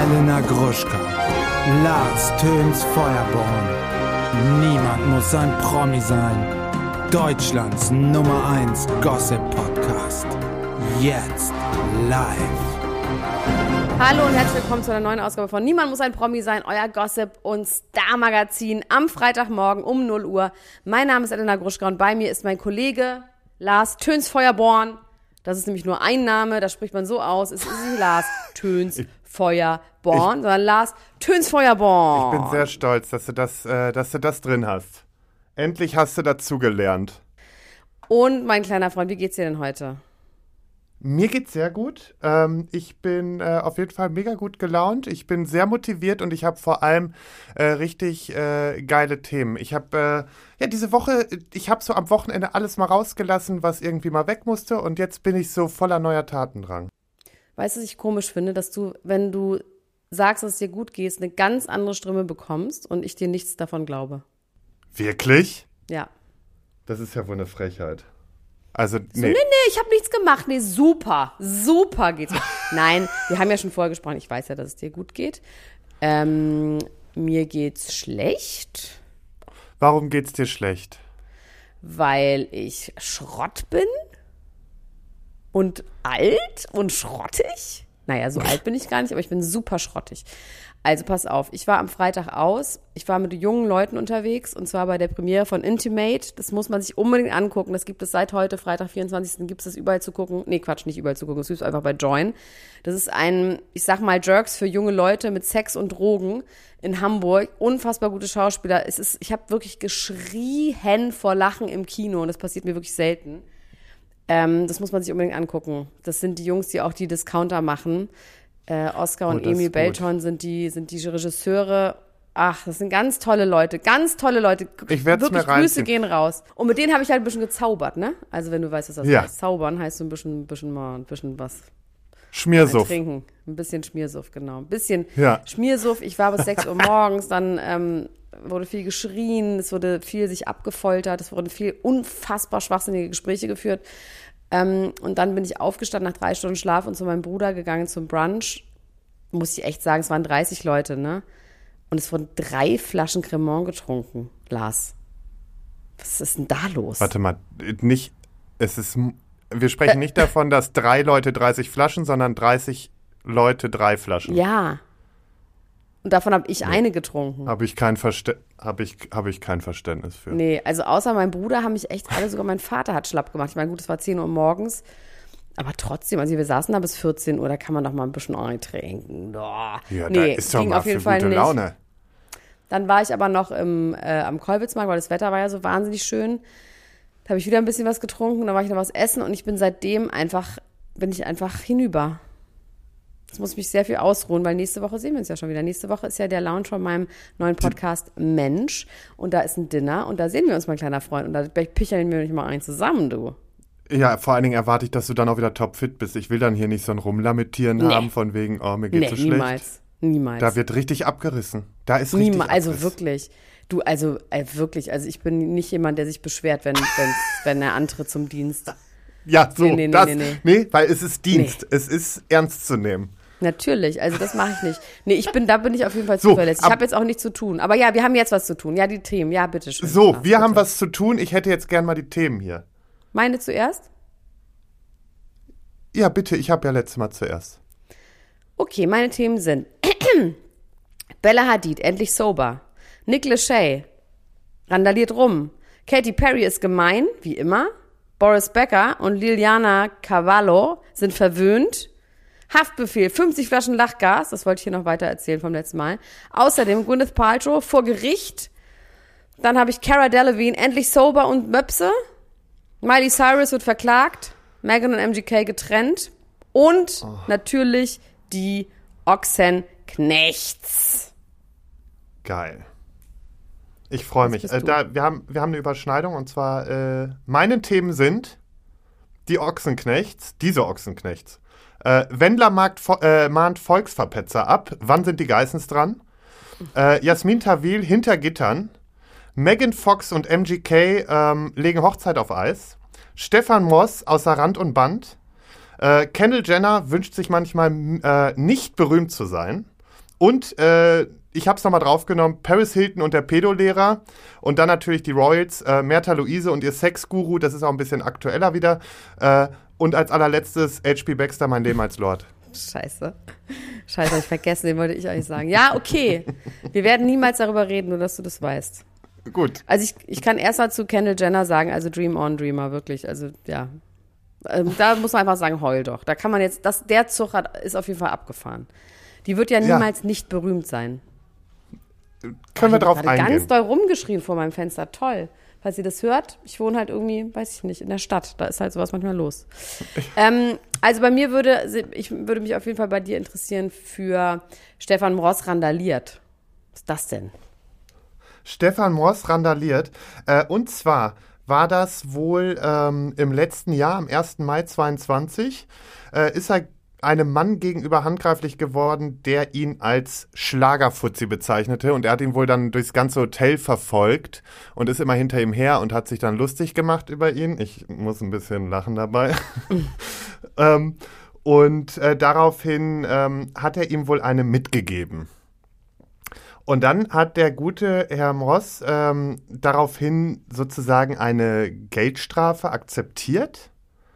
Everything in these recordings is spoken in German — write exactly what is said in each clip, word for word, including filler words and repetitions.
Elena Gruschka, Lars Töns Feuerborn. Niemand muss ein Promi sein. Deutschlands Nummer eins Gossip-Podcast. Jetzt live. Hallo und herzlich willkommen zu einer neuen Ausgabe von Niemand muss ein Promi sein, euer Gossip- und Star-Magazin am Freitagmorgen um null Uhr. Mein Name ist Elena Gruschka und bei mir ist mein Kollege Lars Töns Feuerborn. Das ist nämlich nur ein Name, da spricht man so aus. Es ist nicht Lars Töns Feuerborn, sondern Lars Töns Feuerborn. Ich bin sehr stolz, dass du das, äh, dass du das drin hast. Endlich hast du dazugelernt. Und mein kleiner Freund, wie geht's dir denn heute? Mir geht's sehr gut. Ähm, ich bin äh, auf jeden Fall mega gut gelaunt. Ich bin sehr motiviert und ich habe vor allem äh, richtig äh, geile Themen. Ich habe äh, ja diese Woche, ich habe so am Wochenende alles mal rausgelassen, was irgendwie mal weg musste und jetzt bin ich so voller neuer Tatendrang. Weißt du, was ich komisch finde, dass du, wenn du sagst, dass es dir gut geht, eine ganz andere Stimme bekommst und ich dir nichts davon glaube. Wirklich? Ja. Das ist ja wohl eine Frechheit. Also, nee. So, nee, nee, ich habe nichts gemacht. Nee, super, super geht's mir. Nein, wir haben ja schon vorher gesprochen. Ich weiß ja, dass es dir gut geht. Ähm, mir geht's schlecht. Warum geht's dir schlecht? Weil ich Schrott bin und alt und schrottig. Naja, so alt bin ich gar nicht, aber ich bin super schrottig. Also pass auf, ich war am Freitag aus, ich war mit jungen Leuten unterwegs und zwar bei der Premiere von Intimate. Das muss man sich unbedingt angucken, das gibt es seit heute, Freitag, vierundzwanzigsten gibt es das überall zu gucken. Nee, Quatsch, nicht überall zu gucken, es gibt es einfach bei Join. Das ist ein, ich sag mal, Jerks für junge Leute mit Sex und Drogen in Hamburg. Unfassbar gute Schauspieler. Es ist, ich habe wirklich geschrien vor Lachen im Kino und das passiert mir wirklich selten. Ähm, das muss man sich unbedingt angucken. Das sind die Jungs, die auch die Discounter machen. Äh, Oscar und oh, Emil Belton sind die, sind die Regisseure. Ach, das sind ganz tolle Leute, ganz tolle Leute. Ich werde es mir reinziehen. Grüße gehen raus. Und mit denen habe ich halt ein bisschen gezaubert, ne? Also wenn du weißt, was das ja. heißt. Zaubern heißt so ein bisschen, ein bisschen mal, ein bisschen was. Schmiersuff. Trinken. Ein bisschen Schmiersuff, genau. Ein bisschen ja. Schmiersuff. Ich war bis sechs Uhr morgens, dann ähm, wurde viel geschrien, es wurde viel sich abgefoltert, es wurden viel unfassbar schwachsinnige Gespräche geführt. Ähm, und dann bin ich aufgestanden nach drei Stunden Schlaf und zu meinem Bruder gegangen zum Brunch. Muss ich echt sagen, es waren dreißig Leute, ne? Und es wurden drei Flaschen Cremant getrunken, Lars. Was ist denn da los? Warte mal, nicht, es ist, wir sprechen nicht davon, dass drei Leute dreißig Flaschen, sondern dreißig Leute drei Flaschen. Ja. Und davon habe ich nee. eine getrunken. Habe ich, kein Verste- hab ich, hab ich kein Verständnis für. Nee, also außer mein Bruder haben mich echt alle, sogar mein Vater hat schlapp gemacht. Ich meine, gut, es war zehn Uhr morgens. Aber trotzdem, also wir saßen da bis vierzehn Uhr, da kann man doch mal ein bisschen eintrinken. Oh. Ja, nee, da ist doch ging mal auf jeden für Fall gute nicht. Laune. Dann war ich aber noch im, äh, am Kolwitzmarkt, weil das Wetter war ja so wahnsinnig schön. Da habe ich wieder ein bisschen was getrunken, dann war ich noch was essen und ich bin seitdem einfach, bin ich einfach hinüber. Jetzt muss ich mich sehr viel ausruhen, weil nächste Woche sehen wir uns ja schon wieder. Nächste Woche ist ja der Launch von meinem neuen Podcast Mensch und da ist ein Dinner und da sehen wir uns, mein kleiner Freund. Und da picheln wir nicht mal ein zusammen, du. Ja, vor allen Dingen erwarte ich, dass du dann auch wieder topfit bist. Ich will dann hier nicht so ein Rumlamentieren nee. haben von wegen, oh, mir geht's nee, so schlecht. niemals, niemals. Da wird richtig abgerissen. Da ist richtig Niemals, also Abriss. wirklich. Du, also äh, wirklich, also ich bin nicht jemand, der sich beschwert, wenn, wenn er antritt zum Dienst. Ja, so, nee, nee, das, nee, nee. nee, weil es ist Dienst. Nee. Es ist ernst zu nehmen. Natürlich, also das mache ich nicht. Nee, ich bin, da bin ich auf jeden Fall So, zuverlässig. Ich ab- habe jetzt auch nichts zu tun. Aber ja, wir haben jetzt was zu tun. Ja, die Themen, ja, bitteschön. So, Lars, wir bitte. haben was zu tun. Ich hätte jetzt gern mal die Themen hier. Meine zuerst? Ja, bitte, ich habe ja letztes Mal zuerst. Okay, meine Themen sind Bella Hadid, endlich sober. Nick Lachey, randaliert rum. Katy Perry ist gemein, wie immer. Boris Becker und Liliana Cavallo sind verwöhnt. Haftbefehl, fünfzig Flaschen Lachgas, das wollte ich hier noch weiter erzählen vom letzten Mal. Außerdem Gwyneth Paltrow vor Gericht. Dann habe ich Cara Delevingne, endlich sober und Möpse. Miley Cyrus wird verklagt. Meghan und M G K getrennt. Und oh. natürlich die Ochsenknechts. Geil. Ich freue mich. Äh, da, wir, haben, wir haben eine Überschneidung und zwar, äh, meine Themen sind die Ochsenknechts, diese Ochsenknechts. Äh, Wendler mag, äh, mahnt Volksverpetzer ab. Wann sind die Geissens dran? Äh, Jasmin Tawil hinter Gittern. Megan Fox und M G K ähm, legen Hochzeit auf Eis. Stefan Moss außer Rand und Band. Äh, Kendall Jenner wünscht sich manchmal äh, nicht berühmt zu sein. und äh, ich habe es nochmal draufgenommen, Paris Hilton und der Pedolehrer und dann natürlich die Royals, äh, Märtha Louise und ihr Sexguru, das ist auch ein bisschen aktueller wieder. Äh, und als allerletztes H P Baxter, mein Leben als Lord. Scheiße. Scheiße, hab ich vergessen, den wollte ich eigentlich sagen. Ja, okay. Wir werden niemals darüber reden, nur dass du das weißt. Gut. Also ich, ich kann erst mal zu Kendall Jenner sagen, also Dream on Dreamer, wirklich. Also ja. Ähm, da muss man einfach sagen, heul doch. Da kann man jetzt, das, der Zug hat, ist auf jeden Fall abgefahren. Die wird ja niemals ja. nicht berühmt sein. Können wir drauf eingehen. Ganz doll rumgeschrien vor meinem Fenster. Toll. Falls ihr das hört, ich wohne halt irgendwie, weiß ich nicht, in der Stadt. Da ist halt sowas manchmal los. ähm, also bei mir würde, ich würde mich auf jeden Fall bei dir interessieren für Stefan Mross randaliert. Was ist das denn? Stefan Mross randaliert. Äh, und zwar war das wohl ähm, im letzten Jahr, am ersten Mai zweiundzwanzig, äh, ist er einem Mann gegenüber handgreiflich geworden, der ihn als Schlagerfuzzi bezeichnete. Und er hat ihn wohl dann durchs ganze Hotel verfolgt und ist immer hinter ihm her und hat sich dann lustig gemacht über ihn. Ich muss ein bisschen lachen dabei. ähm, und äh, daraufhin ähm, hat er ihm wohl eine mitgegeben. Und dann hat der gute Herr Mross ähm, daraufhin sozusagen eine Geldstrafe akzeptiert,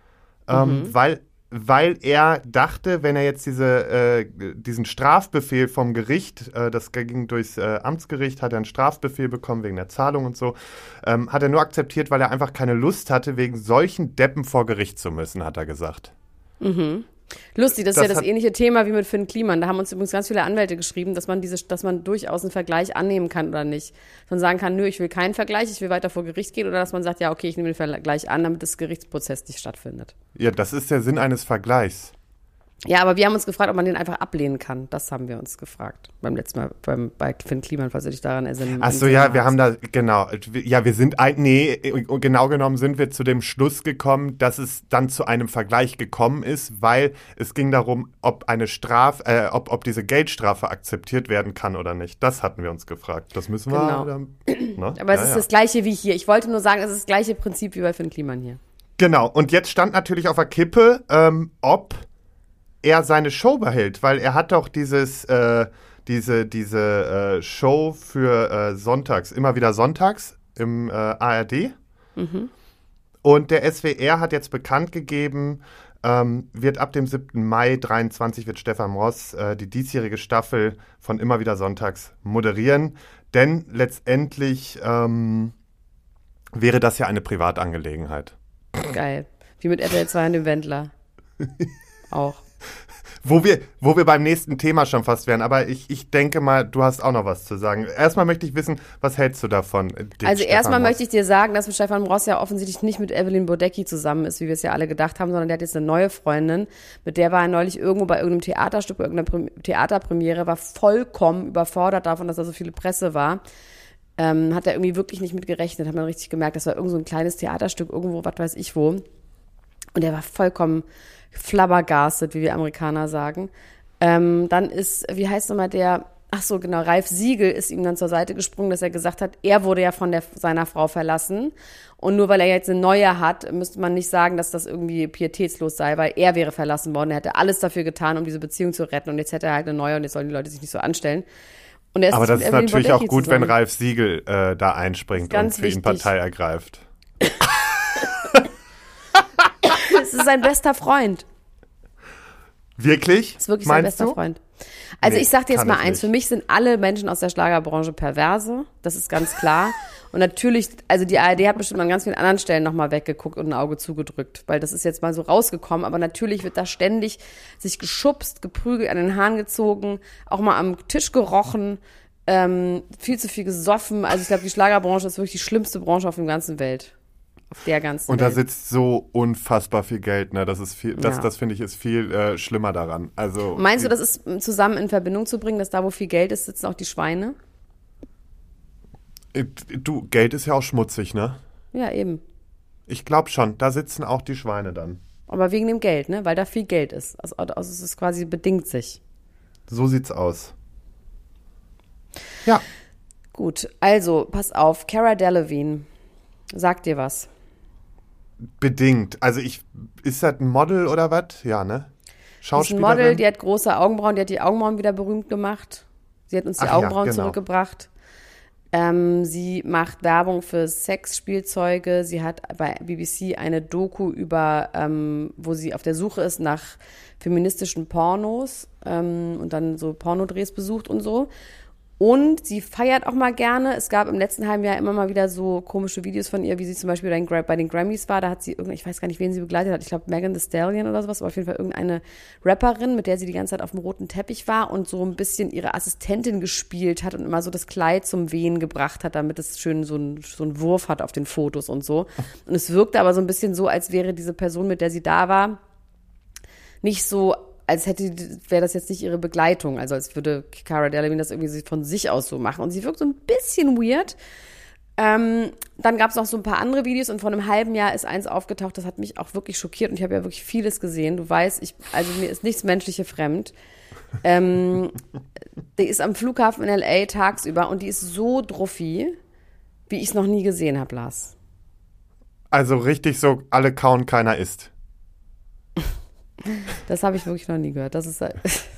ähm, mhm. weil weil er dachte, wenn er jetzt diese, äh, diesen Strafbefehl vom Gericht, äh, das ging durchs äh, Amtsgericht, hat er einen Strafbefehl bekommen wegen der Zahlung und so, ähm, hat er nur akzeptiert, weil er einfach keine Lust hatte, wegen solchen Deppen vor Gericht zu müssen, hat er gesagt. Mhm. Lustig, das ist das ja das ähnliche Thema wie mit Finn Kliman. Da haben uns übrigens ganz viele Anwälte geschrieben, dass man diese, dass man durchaus einen Vergleich annehmen kann oder nicht. Dass man sagen kann, nö, ich will keinen Vergleich, ich will weiter vor Gericht gehen, oder dass man sagt, ja, okay, ich nehme den Vergleich an, damit das Gerichtsprozess nicht stattfindet. Ja, das ist der Sinn eines Vergleichs. Ja, aber wir haben uns gefragt, ob man den einfach ablehnen kann. Das haben wir uns gefragt beim letzten Mal beim, bei Finn Kliman, falls du dich daran erinnern. Ach so, ja, wir haben da, genau, ja, wir sind, ein, nee, genau genommen sind wir zu dem Schluss gekommen, dass es dann zu einem Vergleich gekommen ist, weil es ging darum, ob eine Strafe, äh, ob, ob diese Geldstrafe akzeptiert werden kann oder nicht. Das hatten wir uns gefragt. Das müssen wir. Genau. Dann, ne? Aber es ja, ist ja. das Gleiche wie hier. Ich wollte nur sagen, es ist das gleiche Prinzip wie bei Finn Kliman hier. Genau, und jetzt stand natürlich auf der Kippe, ähm, ob er seine Show behält, weil er hat doch dieses, äh, diese, diese äh, Show für äh, sonntags, immer wieder sonntags im äh, A R D. Mhm. Und der S W R hat jetzt bekannt gegeben, ähm, wird ab dem siebten Mai dreiundzwanzig wird Stefan Mross äh, die diesjährige Staffel von Immer wieder sonntags moderieren. Denn letztendlich ähm, wäre das ja eine Privatangelegenheit. Geil. Wie mit R T L zwei und dem Wendler. Auch. Wo wir, wo wir beim nächsten Thema schon fast wären, aber ich, ich denke mal, du hast auch noch was zu sagen. Erstmal möchte ich wissen, was hältst du davon? Also erstmal möchte ich dir sagen, dass Stefan Mross ja offensichtlich nicht mit Evelyn Bodecki zusammen ist, wie wir es ja alle gedacht haben, sondern der hat jetzt eine neue Freundin, mit der war er neulich irgendwo bei irgendeinem Theaterstück, bei irgendeiner Theaterpremiere, war vollkommen überfordert davon, dass da so viele Presse war. Ähm, hat er irgendwie wirklich nicht mit gerechnet, hat man richtig gemerkt, das war irgend so ein kleines Theaterstück irgendwo, was weiß ich wo. Und er war vollkommen flabbergastet, wie wir Amerikaner sagen. Ähm, dann ist, wie heißt nochmal der, ach so, genau, Ralf Siegel ist ihm dann zur Seite gesprungen, dass er gesagt hat, er wurde ja von der, seiner Frau verlassen. Und nur weil er jetzt eine neue hat, müsste man nicht sagen, dass das irgendwie pietätslos sei, weil er wäre verlassen worden. Er hätte alles dafür getan, um diese Beziehung zu retten. Und jetzt hätte er halt eine neue und jetzt sollen die Leute sich nicht so anstellen. Und er ist Aber das ist natürlich Bodecki auch gut, zusammen. wenn Ralf Siegel äh, da einspringt und für wichtig. ihn Partei ergreift. Es ist sein bester Freund. Wirklich? Das ist wirklich sein Meinst bester du? Freund. Also Nee, ich sag dir jetzt kann mal ich eins, nicht. für mich sind alle Menschen aus der Schlagerbranche Perverse, das ist ganz klar. Und natürlich, also die A R D hat bestimmt an ganz vielen anderen Stellen nochmal weggeguckt und ein Auge zugedrückt, weil das ist jetzt mal so rausgekommen, aber natürlich wird da ständig sich geschubst, geprügelt, an den Haaren gezogen, auch mal am Tisch gerochen, ähm, viel zu viel gesoffen. Also ich glaube, die Schlagerbranche ist wirklich die schlimmste Branche auf der ganzen Welt. Auf der ganzen Und Welt. da sitzt so unfassbar viel Geld, ne? Das ist viel, das, Ja. das finde ich ist viel äh, schlimmer daran. Also Meinst du, das ist zusammen in Verbindung zu bringen, dass da, wo viel Geld ist, sitzen auch die Schweine? äh, du, Geld ist ja auch schmutzig, ne? Ja, eben. Ich glaube schon, da sitzen auch die Schweine dann. Aber wegen dem Geld, ne? Weil da viel Geld ist. Also, also es ist quasi bedingt sich. So sieht's aus. Ja. Gut, also, pass auf. Cara Delevingne. Sagt dir was? Bedingt. Also ich, ist das ein Model oder was? Ja, ne? Die ist ein Model, die hat große Augenbrauen, die hat die Augenbrauen wieder berühmt gemacht. Sie hat uns die Ach Augenbrauen ja, genau. zurückgebracht. Ähm, sie macht Werbung für Sexspielzeuge. Sie hat bei B B C eine Doku über, ähm, wo sie auf der Suche ist nach feministischen Pornos ähm, und dann so Pornodrehs besucht und so. Und sie feiert auch mal gerne. Es gab im letzten halben Jahr immer mal wieder so komische Videos von ihr, wie sie zum Beispiel bei den Grammys war. Da hat sie irgendeine, ich weiß gar nicht, wen sie begleitet hat. Ich glaube, Megan Thee Stallion oder sowas. Aber auf jeden Fall irgendeine Rapperin, mit der sie die ganze Zeit auf dem roten Teppich war und so ein bisschen ihre Assistentin gespielt hat und immer so das Kleid zum Wehen gebracht hat, damit es schön so einen so einen Wurf hat auf den Fotos und so. Und es wirkte aber so ein bisschen so, als wäre diese Person, mit der sie da war, nicht so, als hätte, wäre das jetzt nicht ihre Begleitung, also als würde Cara Delevingne das irgendwie von sich aus so machen. Und sie wirkt so ein bisschen weird. Ähm, dann gab es noch so ein paar andere Videos und vor einem halben Jahr ist eins aufgetaucht, das hat mich auch wirklich schockiert und ich habe ja wirklich vieles gesehen. Du weißt, ich, also mir ist nichts Menschliche fremd. Ähm, die ist am Flughafen in L A tagsüber und die ist so druffi, wie ich es noch nie gesehen habe, Lars. Also richtig so, alle kauen, keiner isst. Das habe ich wirklich noch nie gehört. Das ist, das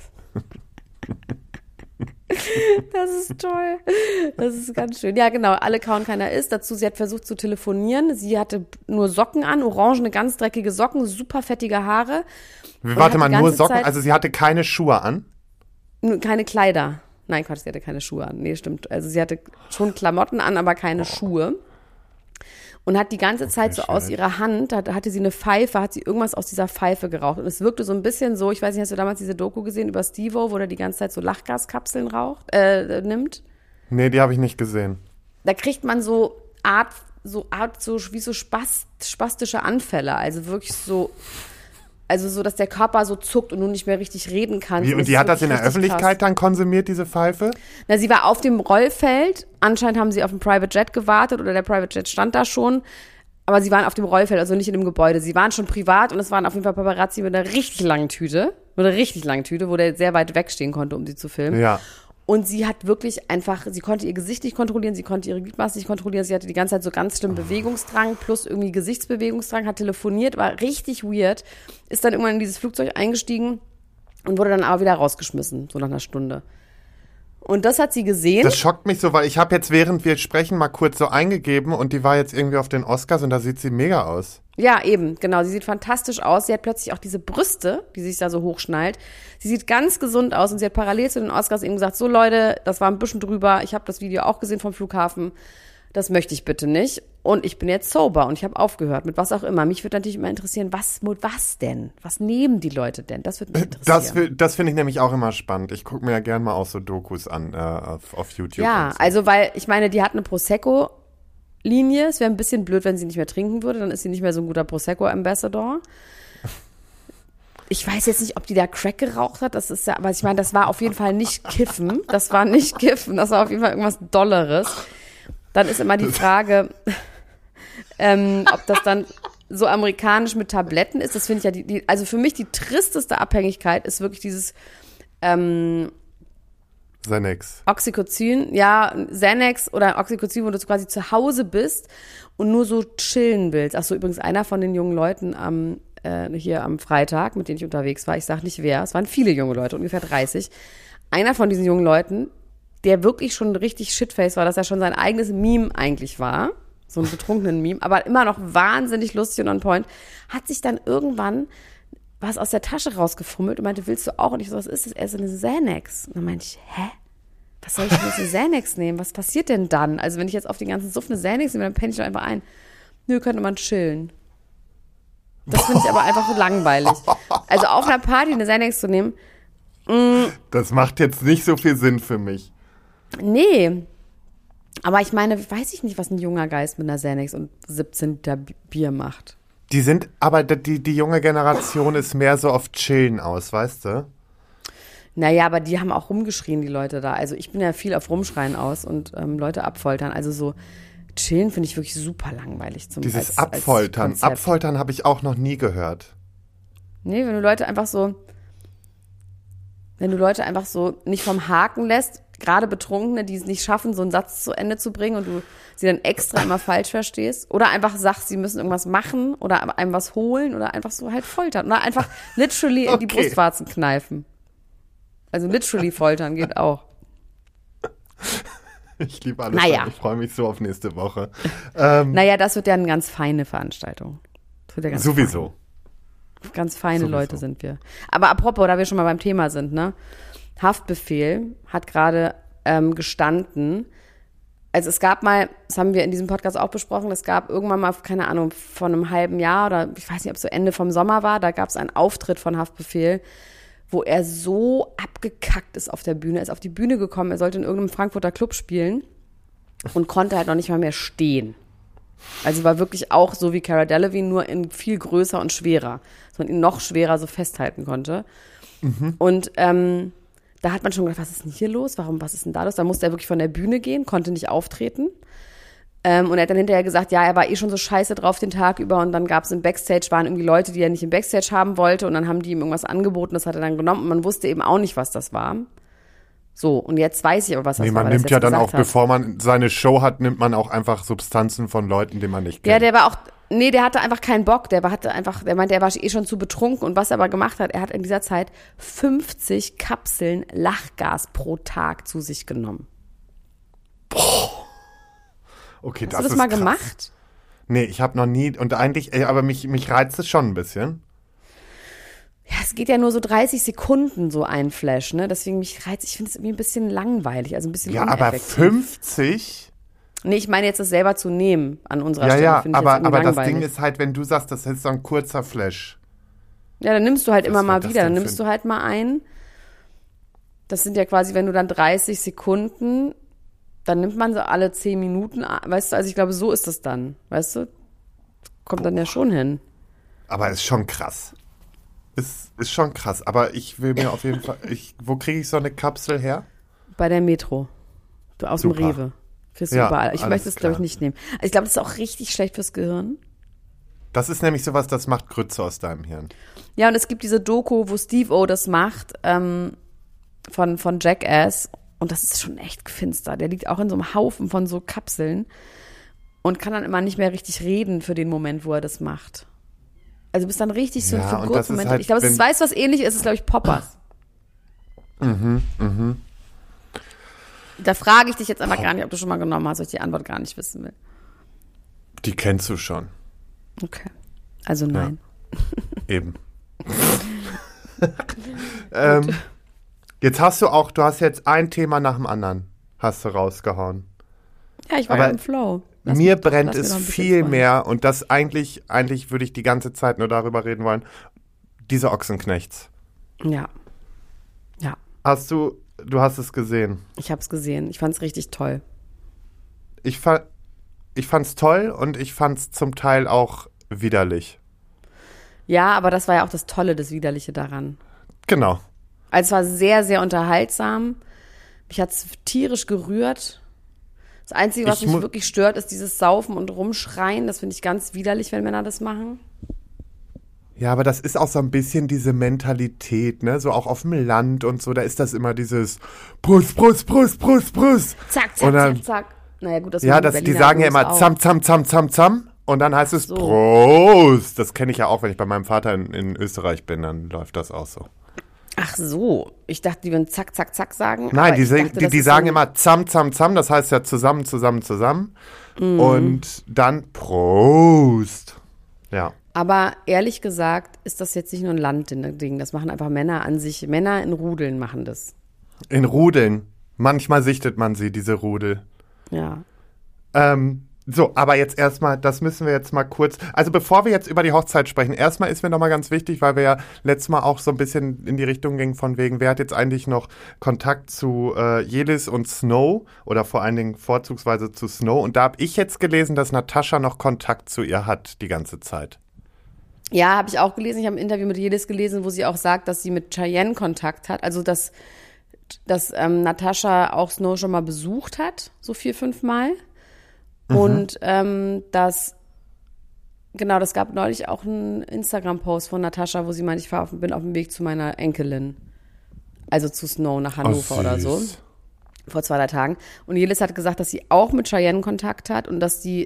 ist toll. Das ist ganz schön. Ja, genau. Alle kauen, keiner isst. Dazu, sie hat versucht zu telefonieren. Sie hatte nur Socken an, orangene, ganz dreckige Socken, super fettige Haare. Warte mal, nur Socken? Zeit, also sie hatte keine Schuhe an? Keine Kleider. Nein, Quatsch, sie hatte keine Schuhe an. Nee, stimmt. Also sie hatte schon Klamotten an, aber keine oh. Schuhe. Und hat die ganze Zeit okay, so aus ihrer Hand, da hatte sie eine Pfeife, hat sie irgendwas aus dieser Pfeife geraucht. Und es wirkte so ein bisschen so, ich weiß nicht, hast du damals diese Doku gesehen über Steve-O, wo der die ganze Zeit so Lachgaskapseln raucht, äh, nimmt? Nee, die habe ich nicht gesehen. Da kriegt man so Art, so Art, so wie so spast, spastische Anfälle. Also wirklich so, also so, dass der Körper so zuckt und du nicht mehr richtig reden kannst. Wie, und die hat das in der Öffentlichkeit krass. Dann konsumiert, diese Pfeife? Na, sie war auf dem Rollfeld. Anscheinend haben sie auf dem Private Jet gewartet oder der Private Jet stand da schon. Aber sie waren auf dem Rollfeld, also nicht in dem Gebäude. Sie waren schon privat und es waren auf jeden Fall Paparazzi mit einer richtig langen Tüte. Mit einer richtig langen Tüte, wo der sehr weit wegstehen konnte, um sie zu filmen. Ja. Und sie hat wirklich einfach, sie konnte ihr Gesicht nicht kontrollieren, sie konnte ihre Gliedmaßen nicht kontrollieren. Sie hatte die ganze Zeit so ganz schlimmen Bewegungsdrang plus irgendwie Gesichtsbewegungsdrang, hat telefoniert, war richtig weird. Ist dann irgendwann in dieses Flugzeug eingestiegen und wurde dann aber wieder rausgeschmissen, so nach einer Stunde. Und das hat sie gesehen. Das schockt mich so, weil ich habe jetzt, während wir sprechen, mal kurz so eingegeben und die war jetzt irgendwie auf den Oscars und da sieht sie mega aus. Ja, eben, genau. Sie sieht fantastisch aus. Sie hat plötzlich auch diese Brüste, die sich da so hochschnallt. Sie sieht ganz gesund aus und sie hat parallel zu den Oscars eben gesagt, so Leute, das war ein bisschen drüber. Ich habe das Video auch gesehen vom Flughafen. Das möchte ich bitte nicht. Und ich bin jetzt sober und ich habe aufgehört, mit was auch immer. Mich würde natürlich immer interessieren, was, was denn? Was nehmen die Leute denn? Das würde mich interessieren. Das, das finde ich nämlich auch immer spannend. Ich gucke mir ja gerne mal auch so Dokus an äh, auf, auf YouTube. Ja, so. Also weil, ich meine, die hat eine Prosecco-Linie. Es wäre ein bisschen blöd, wenn sie nicht mehr trinken würde. Dann ist sie nicht mehr so ein guter Prosecco-Ambassador. Ich weiß jetzt nicht, ob die da Crack geraucht hat. Das ist ja, aber ich meine, das war auf jeden Fall nicht Kiffen. Das war nicht Kiffen. Das war auf jeden Fall irgendwas Dolleres. Dann ist immer die Frage, ähm, ob das dann so amerikanisch mit Tabletten ist. Das finde ich ja, die, die, also für mich die tristeste Abhängigkeit ist wirklich dieses ähm, Xanax. Oxycodon, ja, Xanax oder Oxycodon, wo du quasi zu Hause bist und nur so chillen willst. Ach so, übrigens einer von den jungen Leuten am äh, hier am Freitag, mit denen ich unterwegs war, ich sage nicht wer, es waren viele junge Leute, ungefähr dreißig. Einer von diesen jungen Leuten, der wirklich schon richtig Shitface war, dass er schon sein eigenes Meme eigentlich war, so ein betrunkenen Meme, aber immer noch wahnsinnig lustig und on point, hat sich dann irgendwann was aus der Tasche rausgefummelt und meinte, willst du auch? Und ich so, was ist das? Er ist eine Xanax. Und dann meinte ich, hä? Was soll ich denn jetzt eine Xanax nehmen? Was passiert denn dann? Also wenn ich jetzt auf den ganzen Suff eine Xanax nehme, dann penne ich doch einfach ein. Nö, könnte man chillen. Das finde ich aber einfach so langweilig. Also auf einer Party eine Xanax zu nehmen, mh, das macht jetzt nicht so viel Sinn für mich. Nee, aber ich meine, weiß ich nicht, was ein junger Geist mit einer Xanax und siebzehn Liter Bier macht. Die sind, aber die, die junge Generation ist mehr so auf Chillen aus, weißt du? Naja, aber die haben auch rumgeschrien, die Leute da. Also ich bin ja viel auf Rumschreien aus und ähm, Leute abfoltern. Also so chillen finde ich wirklich super langweilig. Zum, Dieses als, Abfoltern, als Abfoltern habe ich auch noch nie gehört. Nee, wenn du Leute einfach so, wenn du Leute einfach so nicht vom Haken lässt, gerade Betrunkene, die es nicht schaffen, so einen Satz zu Ende zu bringen und du sie dann extra immer falsch verstehst. Oder einfach sagst, sie müssen irgendwas machen oder einem was holen oder einfach so halt foltern. Oder einfach literally in die Okay. Brustwarzen kneifen. Also literally foltern geht auch. Ich liebe alles. Naja. Ich freue mich so auf nächste Woche. Ähm, Naja, das wird ja eine ganz feine Veranstaltung. Das wird ja ganz sowieso. Fein. Ganz feine Sowieso. Leute sind wir. Aber apropos, da wir schon mal beim Thema sind, ne? Haftbefehl hat gerade ähm, gestanden. Also es gab mal, das haben wir in diesem Podcast auch besprochen, es gab irgendwann mal, keine Ahnung, vor einem halben Jahr oder ich weiß nicht, ob es so Ende vom Sommer war, da gab es einen Auftritt von Haftbefehl, wo er so abgekackt ist auf der Bühne. Er ist auf die Bühne gekommen, er sollte in irgendeinem Frankfurter Club spielen und konnte halt noch nicht mal mehr stehen. Also war wirklich auch so wie Cara Delevingne, nur in viel größer und schwerer, dass man ihn noch schwerer so festhalten konnte. Mhm. Und ähm, da hat man schon gedacht, was ist denn hier los? Warum, was ist denn da los? Da musste er wirklich von der Bühne gehen, konnte nicht auftreten. Ähm, und er hat dann hinterher gesagt, ja, er war eh schon so scheiße drauf den Tag über. Und dann gab es im Backstage, waren irgendwie Leute, die er nicht im Backstage haben wollte. Und dann haben die ihm irgendwas angeboten, das hat er dann genommen. Und man wusste eben auch nicht, was das war. So, und jetzt weiß ich aber, was das nee, war. man nimmt ja dann auch, hat. bevor man seine Show hat, nimmt man auch einfach Substanzen von Leuten, die man nicht kennt. Ja, der war auch, nee, der hatte einfach keinen Bock. Der war, hatte einfach, der meinte, er war eh schon zu betrunken. Und was er aber gemacht hat, er hat in dieser Zeit fünfzig Kapseln Lachgas pro Tag zu sich genommen. Boah. Okay, Hast das du das ist mal krass. gemacht? Nee, ich habe noch nie, und eigentlich, ey, aber mich, mich reizt es schon ein bisschen. Ja, es geht ja nur so dreißig Sekunden, so ein Flash, ne? Deswegen mich reizt, ich finde es irgendwie ein bisschen langweilig, also ein bisschen Ja, aber uneffektiv. fünfzig? Nee, ich meine jetzt das selber zu nehmen an unserer Ja, Stelle. ja, finde ich aber, jetzt aber das langweilig. Ding ist halt, wenn du sagst, das ist so ein kurzer Flash. Ja, dann nimmst du halt Was immer wird mal das wieder, dann denn nimmst für du halt mal ein. Das sind ja quasi, wenn du dann dreißig Sekunden, dann nimmt man so alle zehn Minuten, weißt du, also ich glaube, so ist das dann, weißt du? Kommt dann ja schon hin. Aber ist schon krass. Ist, ist schon krass. Aber ich will mir auf jeden Fall, ich, wo kriege ich so eine Kapsel her? Bei der Metro. Du aus Super. dem Rewe. Kriegst du Ja, überall. Ich alles möchte es, glaube ich, klar. nicht nehmen. Also ich glaube, das ist auch richtig schlecht fürs Gehirn. Das ist nämlich sowas, das macht Grütze aus deinem Hirn. Ja, und es gibt diese Doku, wo Steve O das macht, ähm, von, von Jackass. Und das ist schon echt finster. Der liegt auch in so einem Haufen von so Kapseln und kann dann immer nicht mehr richtig reden für den Moment, wo er das macht. Also du bist dann richtig so Ja, für und kurz das ist Moment. halt, ich glaube, es wenn- ist, weißt du, was ähnlich ist? Es ist, glaube ich, Poppers. Mhm, mhm. Da frage ich dich jetzt einfach gar nicht, ob du schon mal genommen hast, weil ich die Antwort gar nicht wissen will. Die kennst du schon. Okay. Also nein. Eben. ähm, jetzt hast du auch, du hast jetzt ein Thema nach dem anderen, hast du rausgehauen. Ja, ich war Aber ja im Flow. Lass Mir mich doch- brennt lass mir es doch ein bisschen viel Freude. mehr und das eigentlich, eigentlich würde ich die ganze Zeit nur darüber reden wollen, diese Ochsenknechts. Ja. Ja. Hast du, du hast es gesehen. Ich habe es gesehen. Ich fand es richtig toll. Ich, fa- ich fand's toll und ich fand's zum Teil auch widerlich. Ja, aber das war ja auch das Tolle, das Widerliche daran. Genau. Also es war sehr, sehr unterhaltsam. Mich hat es tierisch gerührt. Das Einzige, was Ich mich mu- wirklich stört, ist dieses Saufen und Rumschreien. Das finde ich ganz widerlich, wenn Männer das machen. Ja, aber das ist auch so ein bisschen diese Mentalität, ne? So auch auf dem Land und so, da ist das immer dieses Brust, Brust, Brust, Brust, Brust. Zack, zack, Und dann- zack, zack. Naja, gut, das Ja, machen das, die Berliner sagen ja übrigens immer auch. zam, zam, zam, zam, zam. Und dann heißt es so. Prost. Das kenne ich ja auch, wenn ich bei meinem Vater in, in Österreich bin, dann läuft das auch so. Ach so. Ich dachte, die würden zack, zack, zack sagen. Nein, aber die, ich sing- dachte, die, das die ist sagen so ein- immer zam, zam, zam, das heißt ja zusammen, zusammen, zusammen. Mhm. Und dann Prost. Ja. Aber ehrlich gesagt ist das jetzt nicht nur ein Landding. Das machen einfach Männer an sich. Männer in Rudeln machen das. In Rudeln. Manchmal sichtet man sie, diese Rudel. Ja. Ähm, so, aber jetzt erstmal, das müssen wir jetzt mal kurz, also bevor wir jetzt über die Hochzeit sprechen, erstmal ist mir nochmal ganz wichtig, weil wir ja letztes Mal auch so ein bisschen in die Richtung gingen von wegen, wer hat jetzt eigentlich noch Kontakt zu äh, Yeliz und Snow oder vor allen Dingen vorzugsweise zu Snow, und da habe ich jetzt gelesen, dass Natascha noch Kontakt zu ihr hat die ganze Zeit. Ja, habe ich auch gelesen. Ich habe ein Interview mit Yeliz gelesen, wo sie auch sagt, dass sie mit Cheyenne Kontakt hat. Also, dass, dass ähm, Natascha auch Snow schon mal besucht hat, so vier, fünf Mal. Mhm. Und ähm, dass, genau, das gab neulich auch einen Instagram-Post von Natascha, wo sie meint, ich fahr auf, bin auf dem Weg zu meiner Enkelin. Also zu Snow nach Hannover Oh, oder so. süß. Vor zwei, drei Tagen. Und Yeliz hat gesagt, dass sie auch mit Cheyenne Kontakt hat und dass die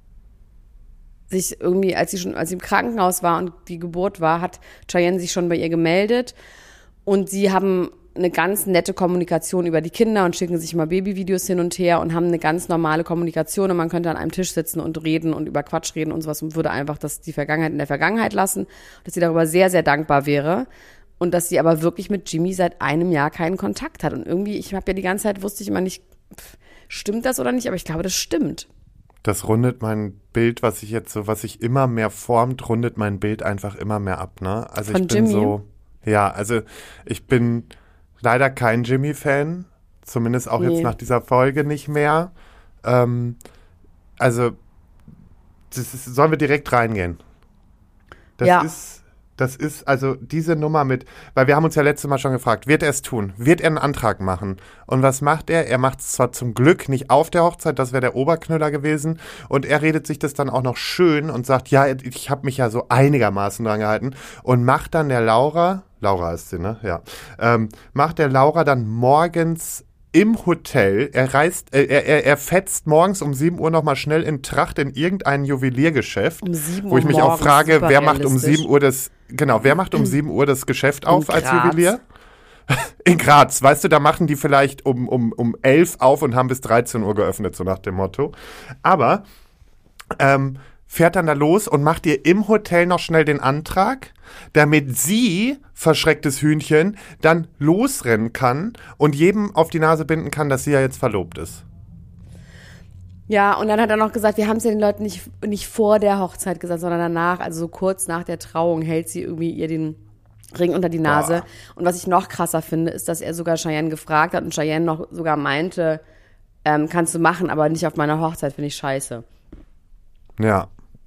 sich irgendwie, als sie schon, als sie im Krankenhaus war und die Geburt war, hat Cheyenne sich schon bei ihr gemeldet und sie haben eine ganz nette Kommunikation über die Kinder und schicken sich mal Babyvideos hin und her und haben eine ganz normale Kommunikation und man könnte an einem Tisch sitzen und reden und über Quatsch reden und sowas und würde einfach das die Vergangenheit in der Vergangenheit lassen, dass sie darüber sehr, sehr dankbar wäre und dass sie aber wirklich mit Jimmy seit einem Jahr keinen Kontakt hat und irgendwie, ich habe ja die ganze Zeit, wusste ich immer nicht, pff, stimmt das oder nicht, aber ich glaube, das stimmt. Das rundet mein Bild, was ich jetzt so, was sich immer mehr formt, rundet mein Bild einfach immer mehr ab, ne? Also Von ich bin Jimmy? so, ja, also ich bin leider kein Jimmy-Fan, zumindest auch Nee. jetzt nach dieser Folge nicht mehr. Ähm, also, das ist, sollen wir direkt reingehen? Das Ja. ist, das ist also diese Nummer mit, weil wir haben uns ja letztes Mal schon gefragt, wird er es tun? Wird er einen Antrag machen? Und was macht er? Er macht es zwar zum Glück nicht auf der Hochzeit, das wäre der Oberknüller gewesen, und er redet sich das dann auch noch schön und sagt, ja, ich habe mich ja so einigermaßen dran gehalten und macht dann der Laura, Laura ist sie, ne? Ja. Ähm, macht der Laura dann morgens im Hotel, er reist, äh, er, er, er fetzt morgens um sieben Uhr nochmal schnell in Tracht in irgendein Juweliergeschäft, Um sieben wo ich Uhr mich auch morgens, frage, super wer macht um realistisch. sieben Uhr das, genau, wer macht um sieben Uhr das Geschäft auf als Graz. Juwelier? In Graz, weißt du, da machen die vielleicht um, um, um elf auf und haben bis dreizehn Uhr geöffnet, so nach dem Motto. Aber ähm, fährt dann da los und macht ihr im Hotel noch schnell den Antrag, damit sie, verschrecktes Hühnchen, dann losrennen kann und jedem auf die Nase binden kann, dass sie ja jetzt verlobt ist. Ja, und dann hat er noch gesagt, wir haben es ja den Leuten nicht, nicht vor der Hochzeit gesagt, sondern danach, also so kurz nach der Trauung hält sie irgendwie ihr den Ring unter die Nase. Boah. Und was ich noch krasser finde, ist, dass er sogar Cheyenne gefragt hat und Cheyenne noch sogar meinte, ähm, kannst du machen, aber nicht auf meiner Hochzeit, finde ich scheiße. Ja.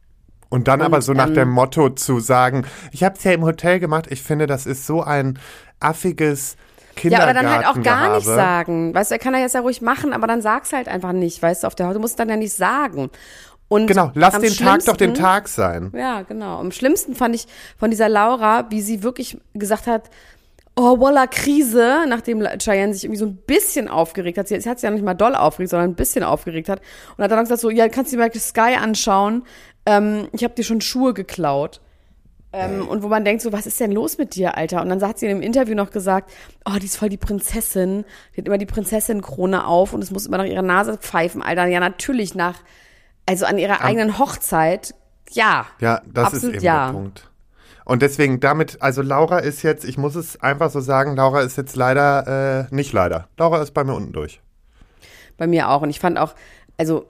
Und dann Und, aber so nach ähm, dem Motto zu sagen, ich habe es ja im Hotel gemacht, ich finde, das ist so ein affiges Ja, oder dann halt auch gar nicht Kindergartengehabe. sagen. Weißt du, er kann das ja ruhig machen, aber dann sag's halt einfach nicht, weißt du, auf der Haut. Du musst dann ja nicht sagen. Und Genau, lass am den Tag doch den schlimmsten- Tag sein. Ja, genau. Am schlimmsten fand ich von dieser Laura, wie sie wirklich gesagt hat, oh, voila, Krise, nachdem Cheyenne sich irgendwie so ein bisschen aufgeregt hat. Sie, sie hat sich ja nicht mal doll aufgeregt, sondern ein bisschen aufgeregt hat. Und hat dann gesagt so, ja, kannst du dir mal Sky anschauen? Ähm, ich habe dir schon Schuhe geklaut. Ähm, und wo man denkt so, was ist denn los mit dir, Alter? Und dann hat sie in dem Interview noch gesagt, oh, die ist voll die Prinzessin. Die hat immer die Prinzessin-Krone auf und es muss immer nach ihrer Nase pfeifen, Alter. Ja, natürlich nach, also an ihrer eigenen Hochzeit, ja. Ja, das Absolut ist eben ja. der Punkt. Und deswegen damit, also Laura ist jetzt, ich muss es einfach so sagen, Laura ist jetzt leider, äh, nicht leider. Laura ist bei mir unten durch. Bei mir auch. Und ich fand auch, also,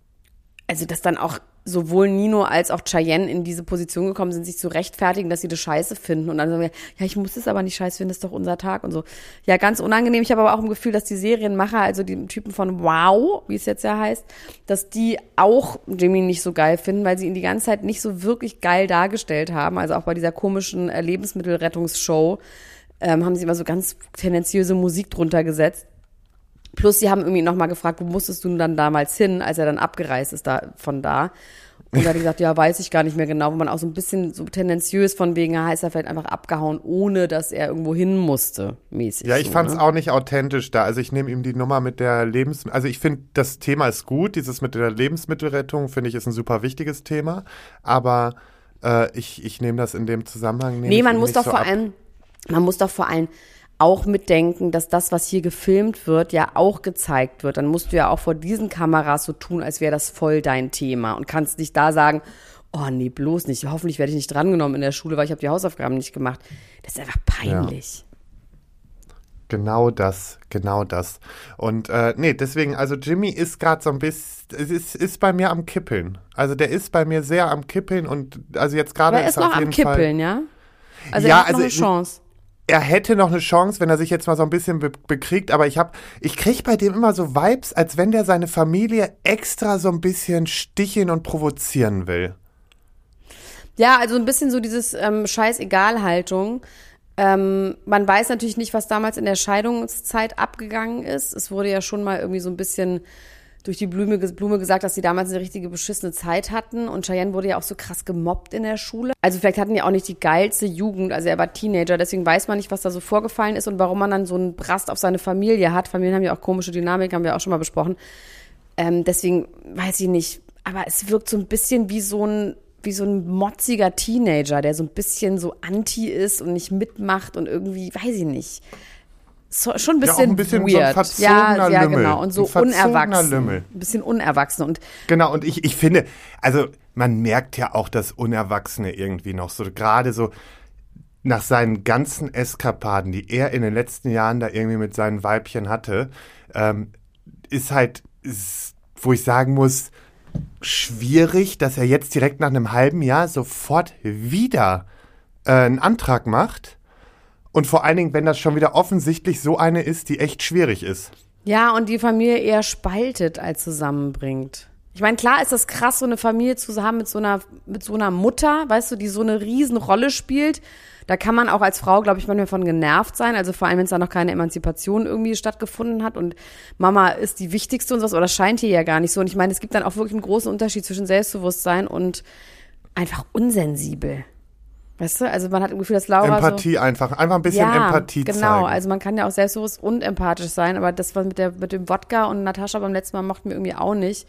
also dass dann auch sowohl Nino als auch Cheyenne in diese Position gekommen sind, sich zu rechtfertigen, dass sie das scheiße finden. Und dann sagen wir, ja, ich muss es aber nicht scheiße finden, das ist doch unser Tag und so. Ja, ganz unangenehm. Ich habe aber auch im Gefühl, dass die Serienmacher, also die Typen von Wow, wie es jetzt ja heißt, dass die auch Jimmy nicht so geil finden, weil sie ihn die ganze Zeit nicht so wirklich geil dargestellt haben. Also auch bei dieser komischen äh, Lebensmittelrettungsshow ähm, haben sie immer so ganz tendenziöse Musik drunter gesetzt. Plus, sie haben irgendwie nochmal gefragt, wo musstest du denn dann damals hin, als er dann abgereist ist da, von da. Und da hat er gesagt, ja, weiß ich gar nicht mehr genau, wo man auch so ein bisschen so tendenziös von wegen, ja, ist er vielleicht einfach abgehauen, ohne dass er irgendwo hin musste, mäßig. Ja, ich so, fand es ne? auch nicht authentisch da. Also ich nehme ihm die Nummer mit der Lebens... Also ich finde, das Thema ist gut. Dieses mit der Lebensmittelrettung, finde ich, ist ein super wichtiges Thema. Aber äh, ich, ich nehme das in dem Zusammenhang nehme Nee, ich man ihm muss nicht doch so vor ab. allem, man muss doch vor allem auch mitdenken, dass das, was hier gefilmt wird, ja auch gezeigt wird. Dann musst du ja auch vor diesen Kameras so tun, als wäre das voll dein Thema und kannst nicht da sagen, oh nee, bloß nicht, hoffentlich werde ich nicht drangenommen in der Schule, weil ich habe die Hausaufgaben nicht gemacht. Das ist einfach peinlich. Genau das, genau das. Und äh, nee, deswegen, also Jimmy ist gerade so ein bisschen, es ist, ist bei mir am Kippeln. Also der ist bei mir sehr am Kippeln und also jetzt gerade Aber er ist er noch auf am jeden Fall, Kippeln, ja? Also Ja, er hat noch also eine Chance. er hätte noch eine Chance, wenn er sich jetzt mal so ein bisschen be- bekriegt, aber ich hab, ich krieg bei dem immer so Vibes, als wenn der seine Familie extra so ein bisschen sticheln und provozieren will. Ja, also ein bisschen so dieses ähm, Scheiß-Egal-Haltung. Ähm, man weiß natürlich nicht, was damals in der Scheidungszeit abgegangen ist. Es wurde ja schon mal irgendwie so ein bisschen durch die Blume, Blume gesagt, dass sie damals eine richtige beschissene Zeit hatten. Und Cheyenne wurde ja auch so krass gemobbt in der Schule. Also vielleicht hatten die auch nicht die geilste Jugend. Also er war Teenager, deswegen weiß man nicht, was da so vorgefallen ist und warum man dann so einen Brast auf seine Familie hat. Familien haben ja auch komische Dynamik, haben wir auch schon mal besprochen. Ähm, deswegen weiß ich nicht. Aber es wirkt so ein bisschen wie so ein wie so ein motziger Teenager, der so ein bisschen so anti ist und nicht mitmacht und irgendwie, weiß ich nicht. so, schon ein bisschen, ja, auch ein bisschen weird. So ein verzogener ja, ja, Lümmel. genau. Und so ein unerwachsen. Lümmel. Ein bisschen unerwachsen. Und genau, und ich, ich finde, also man merkt ja auch das Unerwachsene irgendwie noch so, gerade so nach seinen ganzen Eskapaden, die er in den letzten Jahren da irgendwie mit seinen Weibchen hatte, ähm, ist halt, ist, wo ich sagen muss, schwierig, dass er jetzt direkt nach einem halben Jahr sofort wieder äh, einen Antrag macht. Und vor allen Dingen, wenn das schon wieder offensichtlich so eine ist, die echt schwierig ist. ja, und die Familie eher spaltet als zusammenbringt. Ich meine, klar ist das krass, so eine Familie zu haben mit so einer, mit so einer Mutter, weißt du, die so eine Riesenrolle spielt. Da kann man auch als Frau, glaube ich, manchmal von genervt sein. Also vor allem, wenn es da noch keine Emanzipation irgendwie stattgefunden hat und Mama ist die wichtigste und sowas, oder scheint hier ja gar nicht so. Und ich meine, es gibt dann auch wirklich einen großen Unterschied zwischen Selbstbewusstsein und einfach unsensibel. Weißt du, also man hat das Gefühl, dass Laura Empathie so, einfach, einfach ein bisschen ja, Empathie genau, zeigen. also man kann ja auch selbstbewusst und empathisch sein, aber das war mit der mit dem Wodka und Natascha beim letzten Mal mochten wir irgendwie auch nicht.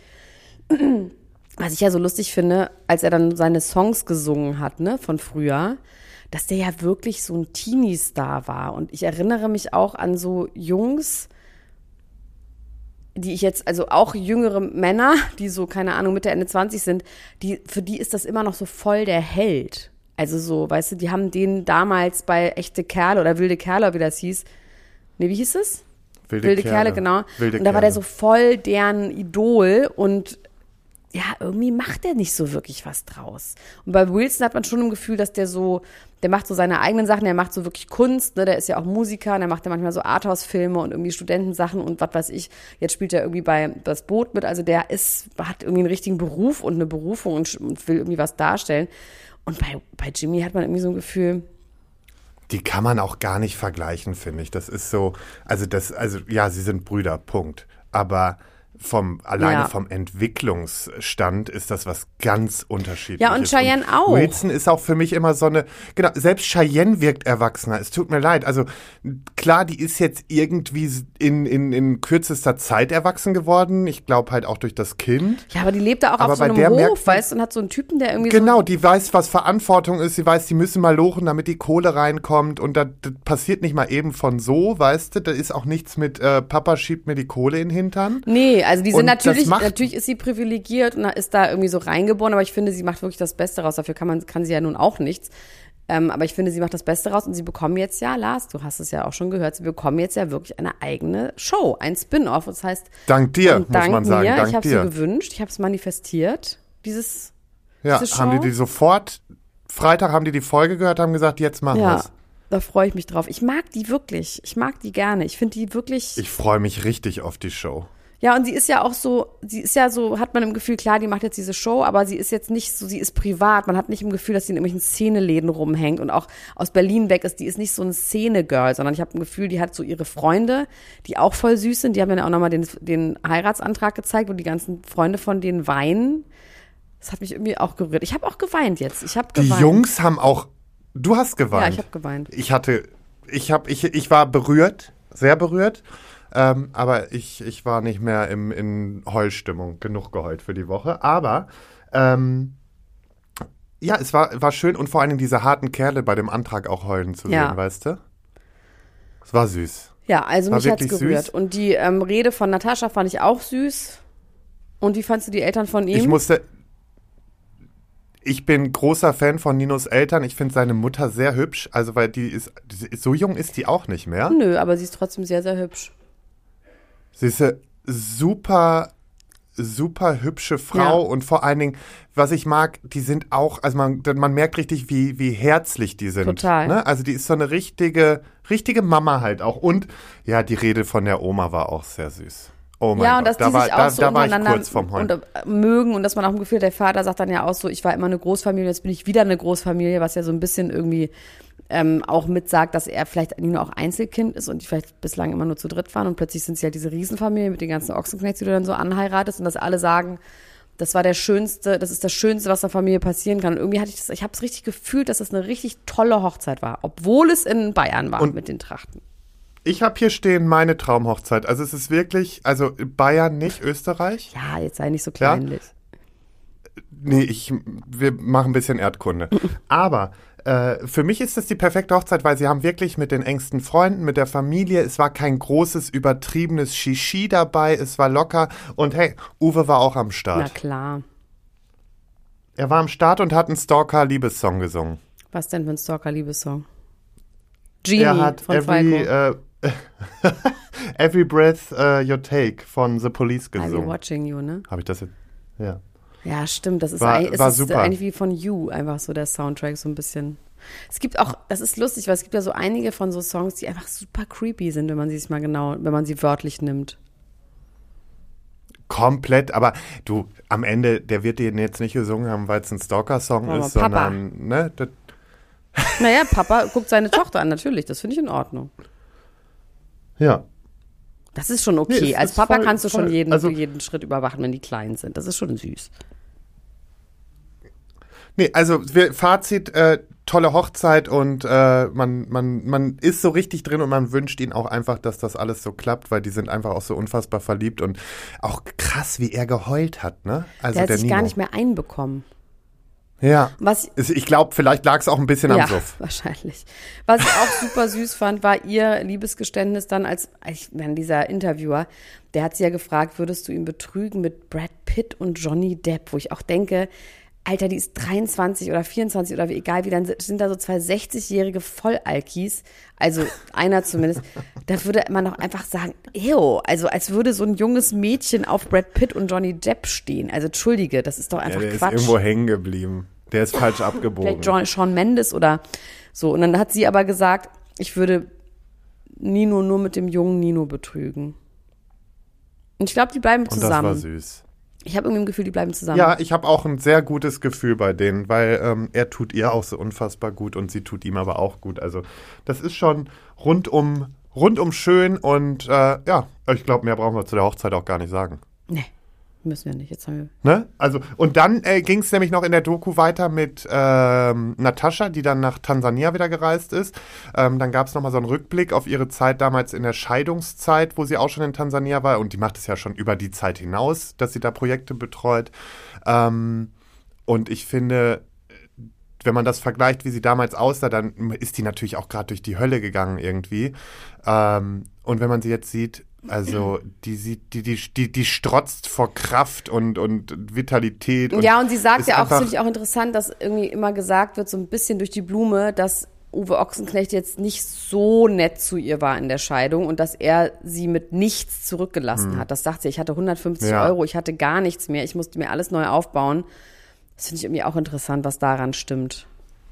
Was ich ja so lustig finde, als er dann seine Songs gesungen hat, ne, von früher, dass der ja wirklich so ein Teenie-Star war. Und ich erinnere mich auch an so Jungs, die ich jetzt, also auch jüngere Männer, die so, keine Ahnung, Mitte, Ende zwanzig sind, die, für die ist das immer noch so voll der Held. Also so, weißt du, die haben den damals bei Echte Kerle oder Wilde Kerle, wie das hieß. Nee, wie hieß es? Wilde, Wilde Kerle. Kerle, genau. Wilde und da war der Kerle. so voll deren Idol und ja, irgendwie macht der nicht so wirklich was draus. Und bei Wilson hat man schon ein Gefühl, dass der so, der macht so seine eigenen Sachen, der macht so wirklich Kunst, ne, der ist ja auch Musiker, und der macht ja manchmal so Arthouse-Filme und irgendwie Studentensachen und was weiß ich. Jetzt spielt er irgendwie bei Das Boot mit, also der ist, hat irgendwie einen richtigen Beruf und eine Berufung und, und will irgendwie was darstellen. Und bei, bei Jimmy hat man irgendwie so ein Gefühl, Die kann man auch gar nicht vergleichen, finde ich. Das ist so, also das, also ja, sie sind Brüder, Punkt. Aber vom, alleine Ja. vom Entwicklungsstand ist das was ganz Unterschiedliches. Ja, und Cheyenne auch. Wilson ist auch für mich immer so eine, genau, selbst Cheyenne wirkt erwachsener. Es tut mir leid. Also klar, die ist jetzt irgendwie in, in, in kürzester Zeit erwachsen geworden. Ich glaube halt auch durch das Kind. ja, aber die lebt da auch Aber auf so bei einem der merkt Hof, man- weißt du, und hat so einen Typen, der irgendwie Genau, so, die weiß, was Verantwortung ist. Sie weiß, die müssen mal lochen, damit die Kohle reinkommt. Und das, das passiert nicht mal eben von so, weißt du. Da ist auch nichts mit, äh, Papa schiebt mir die Kohle in den Hintern. nee, also die sind Und das natürlich, macht- natürlich ist sie privilegiert und ist da irgendwie so reingeboren, aber ich finde, sie macht wirklich das Beste raus. Dafür kann man, kann sie ja nun auch nichts. Ähm, aber ich finde, sie macht das Beste raus und sie bekommen jetzt ja, Lars, du hast es ja auch schon gehört, sie bekommen jetzt ja wirklich eine eigene Show, ein Spin-off. Das heißt, Dank dir, und muss dank man sagen. mir, Dank ich habe dir. so gewünscht, ich habe es manifestiert, dieses, Ja, diese haben die Show? die sofort, Freitag haben die die Folge gehört, haben gesagt, jetzt machen ja, wir's. da freue ich mich drauf. Ich mag die wirklich, ich mag die gerne. Ich finde die wirklich. Ich freue mich richtig auf die Show. Ja, und sie ist ja auch so, sie ist ja so, hat man im Gefühl, klar, die macht jetzt diese Show, aber sie ist jetzt nicht so, sie ist privat. Man hat nicht im Gefühl, dass sie in irgendwelchen Szeneläden rumhängt und auch aus Berlin weg ist. Die ist nicht so ein Szene-Girl, sondern ich habe ein Gefühl, die hat so ihre Freunde, die auch voll süß sind. Die haben ja auch nochmal den, den Heiratsantrag gezeigt, wo die ganzen Freunde von denen weinen. Das hat mich irgendwie auch gerührt. Ich habe auch geweint jetzt. Ich habe Die geweint. Jungs haben auch, du hast geweint. Ja, ich habe geweint. Ich hatte, ich habe, ich, ich war berührt, sehr berührt. Ähm, aber ich, ich war nicht mehr im, in Heulstimmung, genug geheult für die Woche. Aber ähm, ja, es war, war schön und vor allem diese harten Kerle bei dem Antrag auch heulen zu Ja. sehen, weißt du? Es war süß. Ja, also War mich hat's wirklich gerührt. süß. Und die ähm, Rede von Natascha fand ich auch süß. Und wie fandst du die Eltern von ihm? Ich musste. Ich bin großer Fan von Ninos Eltern. Ich finde seine Mutter sehr hübsch. Also, weil die ist. die ist- So jung ist die auch nicht mehr. Nö, aber sie ist trotzdem sehr, sehr hübsch. Sie ist eine super, super hübsche Frau. Ja. Und vor allen Dingen, was ich mag, die sind auch. Also, man, man merkt richtig, wie, wie herzlich die sind. Total. Ne? Also, die ist so eine richtige, richtige Mama halt auch. Und ja, die Rede von der Oma war auch sehr süß. Oh mein Ja, Gott. und dass da die war, sich auch da, so da war ich untereinander kurz vorm Heulen. und, äh, mögen und dass man auch ein Gefühl hat, der Vater sagt dann ja auch so, ich war immer eine Großfamilie, jetzt bin ich wieder eine Großfamilie, was ja so ein bisschen irgendwie ähm, auch mitsagt, dass er vielleicht nur auch Einzelkind ist und die vielleicht bislang immer nur zu dritt waren und plötzlich sind sie ja diese Riesenfamilie mit den ganzen Ochsenknechts, die du dann so anheiratest und dass alle sagen, das war der schönste, das ist das Schönste, was der Familie passieren kann. Und irgendwie hatte ich das, ich habe es richtig gefühlt, dass das eine richtig tolle Hochzeit war, obwohl es in Bayern war Und- mit den Trachten. Ich habe hier stehen meine Traumhochzeit. Also es ist wirklich, also Bayern nicht, Österreich. Ja, jetzt sei nicht so Ja? kleinlich. Nee, ich, wir machen ein bisschen Erdkunde. Aber äh, für mich ist das die perfekte Hochzeit, weil sie haben wirklich mit den engsten Freunden, mit der Familie, es war kein großes, übertriebenes Shishi dabei, es war locker und hey, Uwe war auch am Start. Na klar. Er war am Start und hat einen Stalker-Liebessong gesungen. Was denn für ein Stalker-Liebessong? Genie er hat von every, Falco. Äh, Every Breath uh, You Take von The Police gesungen. I'm watching you, ne? Habe ich das jetzt? Ja. Ja, stimmt. Das ist, war, eigentlich, war ist super. eigentlich wie von You, einfach so der Soundtrack so ein bisschen. Es gibt auch, das ist lustig, weil es gibt ja so einige von so Songs, die einfach super creepy sind, wenn man sie sich mal genau, wenn man sie wörtlich nimmt. Komplett, aber du, am Ende, der wird den jetzt nicht gesungen haben, weil es ein Stalker-Song Aber ist, Papa. sondern, ne, das, Naja, Papa guckt seine Tochter an, natürlich, das finde ich in Ordnung. ja. Das ist schon okay. Nee, es Als ist Papa voll- kannst du schon voll- jeden, also- jeden Schritt überwachen, wenn die klein sind. Das ist schon süß. Nee, also wir, Fazit, äh, tolle Hochzeit und äh, man, man, man ist so richtig drin und man wünscht ihnen auch einfach, dass das alles so klappt, weil die sind einfach auch so unfassbar verliebt und auch krass, wie er geheult hat, ne? Also Der hat der sich Nino. gar nicht mehr einbekommen. Ja. Was, Es- Ich glaube, vielleicht lag es auch ein bisschen am ja, Suff. wahrscheinlich. Was ich auch super süß fand, war ihr Liebesgeständnis dann als, ich meine, dieser Interviewer, der hat sie ja gefragt, würdest du ihn betrügen mit Brad Pitt und Johnny Depp, wo ich auch denke, Alter, die ist dreiundzwanzig oder vierundzwanzig oder wie, egal wie, dann sind da so zwei sechzigjährige Vollalkis, also einer zumindest, da würde man doch einfach sagen, ew, also als würde so ein junges Mädchen auf Brad Pitt und Johnny Depp stehen. Also entschuldige, das ist doch Ja, einfach der ist Quatsch. irgendwo hängen geblieben. Der ist falsch abgebogen. Vielleicht John, Shawn Mendes oder so. Und dann hat sie aber gesagt, ich würde Nino nur mit dem jungen Nino betrügen. Und ich glaube, die bleiben Und das zusammen. war süß. Ich habe irgendwie ein Gefühl, die bleiben zusammen. Ja, ich habe auch ein sehr gutes Gefühl bei denen, weil ähm, er tut ihr auch so unfassbar gut und sie tut ihm aber auch gut. Also das ist schon rundum, rundum schön und äh, ja, ich glaube, mehr brauchen wir zu der Hochzeit auch gar nicht sagen. Nee, müssen wir nicht. Jetzt haben wir Ne? Also, und dann äh, ging es nämlich noch in der Doku weiter mit ähm, Natascha, die dann nach Tansania wieder gereist ist. Ähm, dann gab es nochmal so einen Rückblick auf ihre Zeit damals in der Scheidungszeit, wo sie auch schon in Tansania war. Und die macht es ja schon über die Zeit hinaus, dass sie da Projekte betreut. Ähm, und ich finde, wenn man das vergleicht, wie sie damals aussah, dann ist die natürlich auch gerade durch die Hölle gegangen irgendwie. Ähm, und wenn man sie jetzt sieht, also die sieht, die, die, die, die strotzt vor Kraft und, und Vitalität. Und ja, und sie sagt ist ja auch, das einfach- finde ich auch interessant, dass irgendwie immer gesagt wird, so ein bisschen durch die Blume, dass Uwe Ochsenknecht jetzt nicht so nett zu ihr war in der Scheidung und dass er sie mit nichts zurückgelassen hat. Das sagt sie, ich hatte hundertfünfzig Ja. Euro, ich hatte gar nichts mehr, ich musste mir alles neu aufbauen. Das finde ich irgendwie auch interessant, was daran stimmt.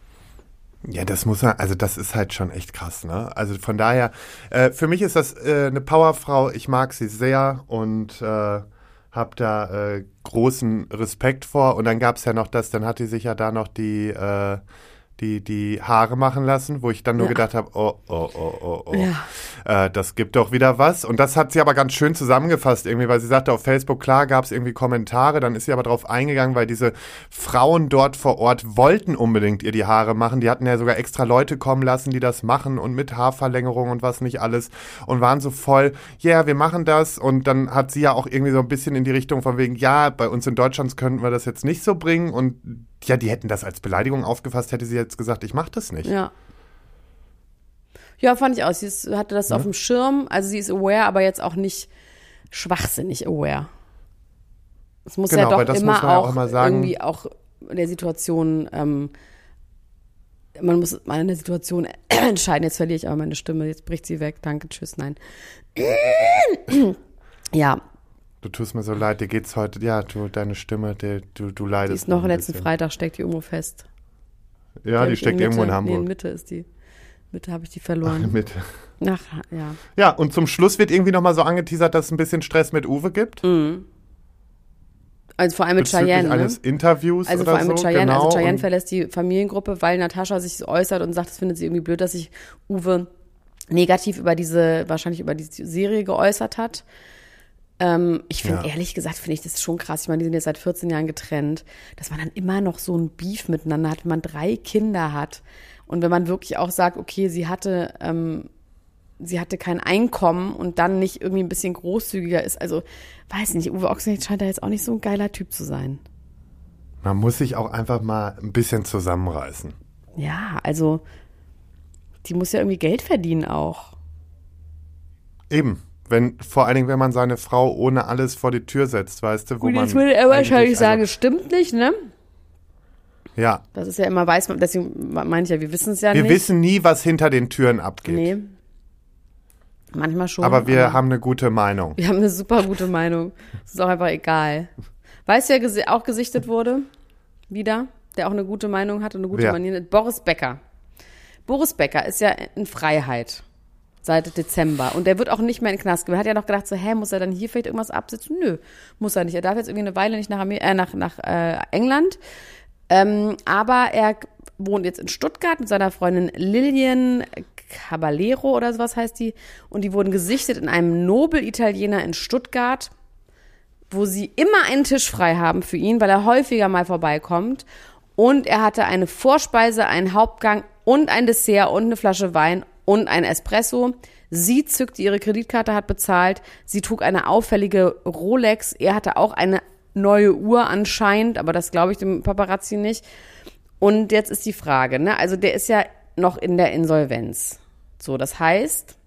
Ja, das muss er, also das ist halt schon echt krass, ne? Also von daher, äh, für mich ist das äh, eine Powerfrau, ich mag sie sehr und äh, habe da äh, großen Respekt vor. Und dann gab es ja noch das, dann hat die sich ja da noch die, äh, die, die Haare machen lassen, wo ich dann nur Ja. gedacht habe, oh, oh, oh, oh, oh. Ja. Äh, das gibt doch wieder was. Und das hat sie aber ganz schön zusammengefasst irgendwie, weil sie sagte, auf Facebook, klar, gab es irgendwie Kommentare, dann ist sie aber drauf eingegangen, weil diese Frauen dort vor Ort wollten unbedingt ihr die Haare machen. Die hatten ja sogar extra Leute kommen lassen, die das machen und mit Haarverlängerung und was nicht alles und waren so voll, ja, yeah, wir machen das. Und dann hat sie ja auch irgendwie so ein bisschen in die Richtung von wegen, ja, bei uns in Deutschland könnten wir das jetzt nicht so bringen und ja, die hätten das als Beleidigung aufgefasst, hätte sie jetzt gesagt, ich mach das nicht. Ja. Ja, fand ich auch. Sie ist, hatte das auf dem Schirm. Also sie ist aware, aber jetzt auch nicht schwachsinnig aware. Es muss Genau, ja weil doch das immer muss man ja auch auch immer sagen. irgendwie auch in der Situation, ähm, man muss mal in der Situation entscheiden. Jetzt verliere ich aber meine Stimme, jetzt bricht sie weg. Danke, tschüss, nein. Ja, Du tust mir so leid, dir geht's heute, ja, du, deine Stimme, die, du, du leidest. die ist noch ein letzten bisschen. Freitag, steckt die irgendwo fest. Ja, Glaub die ich, steckt in irgendwo in Mitte. Nee, in Hamburg. Mitte ist die. Mitte habe ich die verloren. Mit. Ach, ja. Ja, und zum Schluss wird irgendwie nochmal so angeteasert, dass es ein bisschen Stress mit Uwe gibt. Also vor allem mit bezüglich Cheyenne, ne? eines Interviews Also oder vor allem mit so. Cheyenne. Genau. Also Cheyenne und, verlässt die Familiengruppe, weil Natascha sich so äußert und sagt, das findet sie irgendwie blöd, dass sich Uwe negativ über diese, wahrscheinlich über diese Serie geäußert hat. Ähm, ich finde, Ja. ehrlich gesagt, finde ich das schon krass. Ich meine, die sind jetzt seit vierzehn Jahren getrennt, dass man dann immer noch so ein Beef miteinander hat, wenn man drei Kinder hat. Und wenn man wirklich auch sagt, okay, sie hatte, ähm, sie hatte kein Einkommen und dann nicht irgendwie ein bisschen großzügiger ist. Also, weiß nicht, Uwe Ochsenknecht scheint da jetzt auch nicht so ein geiler Typ zu sein. Man muss sich auch einfach mal ein bisschen zusammenreißen. Ja, also die muss ja irgendwie Geld verdienen auch. Eben. Wenn, vor allen Dingen, wenn man seine Frau ohne alles vor die Tür setzt, weißt du, wo Gut, man. jetzt würde er wahrscheinlich sagen, also, es stimmt nicht, ne? Ja. Das ist ja immer, weiß man, deswegen meine ich ja, wir wissen es ja wir nicht. Wir wissen nie, was hinter den Türen abgeht. Nee. Manchmal schon. Aber wir aber haben eine gute Meinung. Wir haben eine super gute Meinung. Es ist auch einfach egal. Weißt du, wer gesi- auch gesichtet wurde? Wieder? Der auch eine gute Meinung hat und eine gute Wer? Manier. Boris Becker. Boris Becker ist ja in Freiheit seit Dezember. Und der wird auch nicht mehr in den Knast gehen. Man hat ja noch gedacht, so, hä, muss er dann hier vielleicht irgendwas absitzen? Nö, muss er nicht. Er darf jetzt irgendwie eine Weile nicht nach, Amer- äh, nach, nach äh, England. Ähm, aber er wohnt jetzt in Stuttgart mit seiner Freundin Lilian Caballero oder sowas heißt die. Und die wurden gesichtet in einem Nobel-Italiener in Stuttgart, wo sie immer einen Tisch frei haben für ihn, weil er häufiger mal vorbeikommt. Und er hatte eine Vorspeise, einen Hauptgang und ein Dessert und eine Flasche Wein und ein Espresso. Sie zückte ihre Kreditkarte, hat bezahlt. Sie trug eine auffällige Rolex. Er hatte auch eine neue Uhr anscheinend, aber das glaube ich dem Paparazzi nicht. Und jetzt ist die Frage, ne? Also der ist ja noch in der Insolvenz. So, das heißt,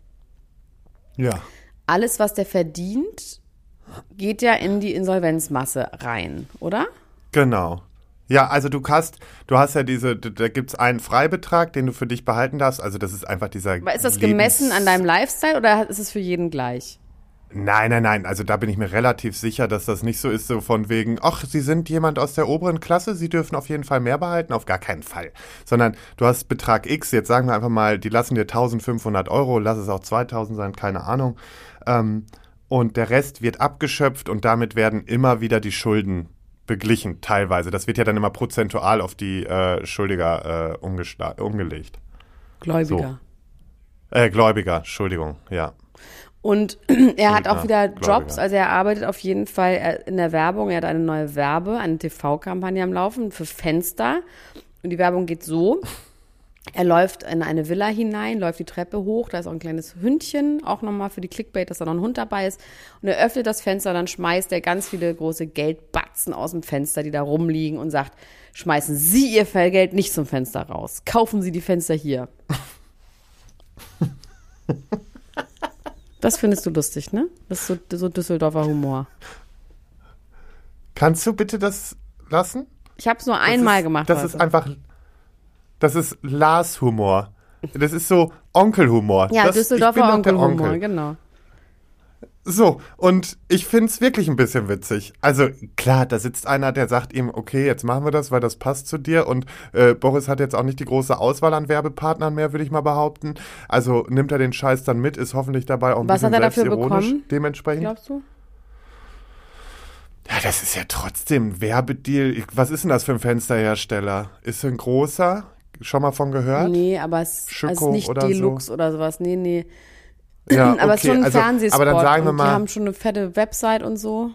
ja. Alles, was der verdient, geht ja in die Insolvenzmasse rein, oder? Genau. Ja, also du hast, du hast ja diese, da gibt es einen Freibetrag, den du für dich behalten darfst. Also das ist einfach dieser. Aber ist das Lebens- gemessen an deinem Lifestyle oder ist es für jeden gleich? Nein, nein, nein. Also da bin ich mir relativ sicher, dass das nicht so ist, so von wegen, ach, Sie sind jemand aus der oberen Klasse, Sie dürfen auf jeden Fall mehr behalten. Auf gar keinen Fall. Sondern du hast Betrag X, jetzt sagen wir einfach mal, die lassen dir eintausendfünfhundert Euro, lass es auch zweitausend sein, keine Ahnung. Ähm, und der Rest wird abgeschöpft und damit werden immer wieder die Schulden beglichen, teilweise. Das wird ja dann immer prozentual auf die äh, Schuldiger äh, umgesta- umgelegt. Gläubiger. So. Äh, Gläubiger, Entschuldigung, ja. Und er hat auch wieder Gläubiger. Jobs, also er arbeitet auf jeden Fall in der Werbung. Er hat eine neue Werbe, eine T V-Kampagne am Laufen für Fenster. Und die Werbung geht so: Er läuft in eine Villa hinein, läuft die Treppe hoch, da ist auch ein kleines Hündchen, auch nochmal für die Clickbait, dass da noch ein Hund dabei ist. Und er öffnet das Fenster, dann schmeißt er ganz viele große Geldbatzen aus dem Fenster, die da rumliegen und sagt, schmeißen Sie Ihr Geld nicht zum Fenster raus, kaufen Sie die Fenster hier. Das findest du lustig, ne? Das ist so, so Düsseldorfer Humor. Kannst du bitte das lassen? Ich habe es nur einmal ist, gemacht. Das heute. ist einfach, das ist Lars Humor. Das ist so Onkelhumor. Ja, das, Düsseldorfer Onkelhumor, Onkel. Genau. So, und ich find's wirklich ein bisschen witzig. Also klar, da sitzt einer, der sagt ihm, okay, jetzt machen wir das, weil das passt zu dir. Und äh, Boris hat jetzt auch nicht die große Auswahl an Werbepartnern mehr, würde ich mal behaupten. Also nimmt er den Scheiß dann mit, ist hoffentlich dabei auch ein Was bisschen hat er dafür selbstironisch bekommen, dementsprechend. Glaubst du? Ja, das ist ja trotzdem ein Werbedeal. Ich, was ist denn das für ein Fensterhersteller? Ist ein großer? Schon mal von gehört? Nee, aber es Schüko also nicht oder Deluxe so? oder sowas. Nee, nee. Ja, aber es ist okay, schon ein also, Fernsehspot. aber dann sagen wir und mal, die haben schon eine fette Website und so.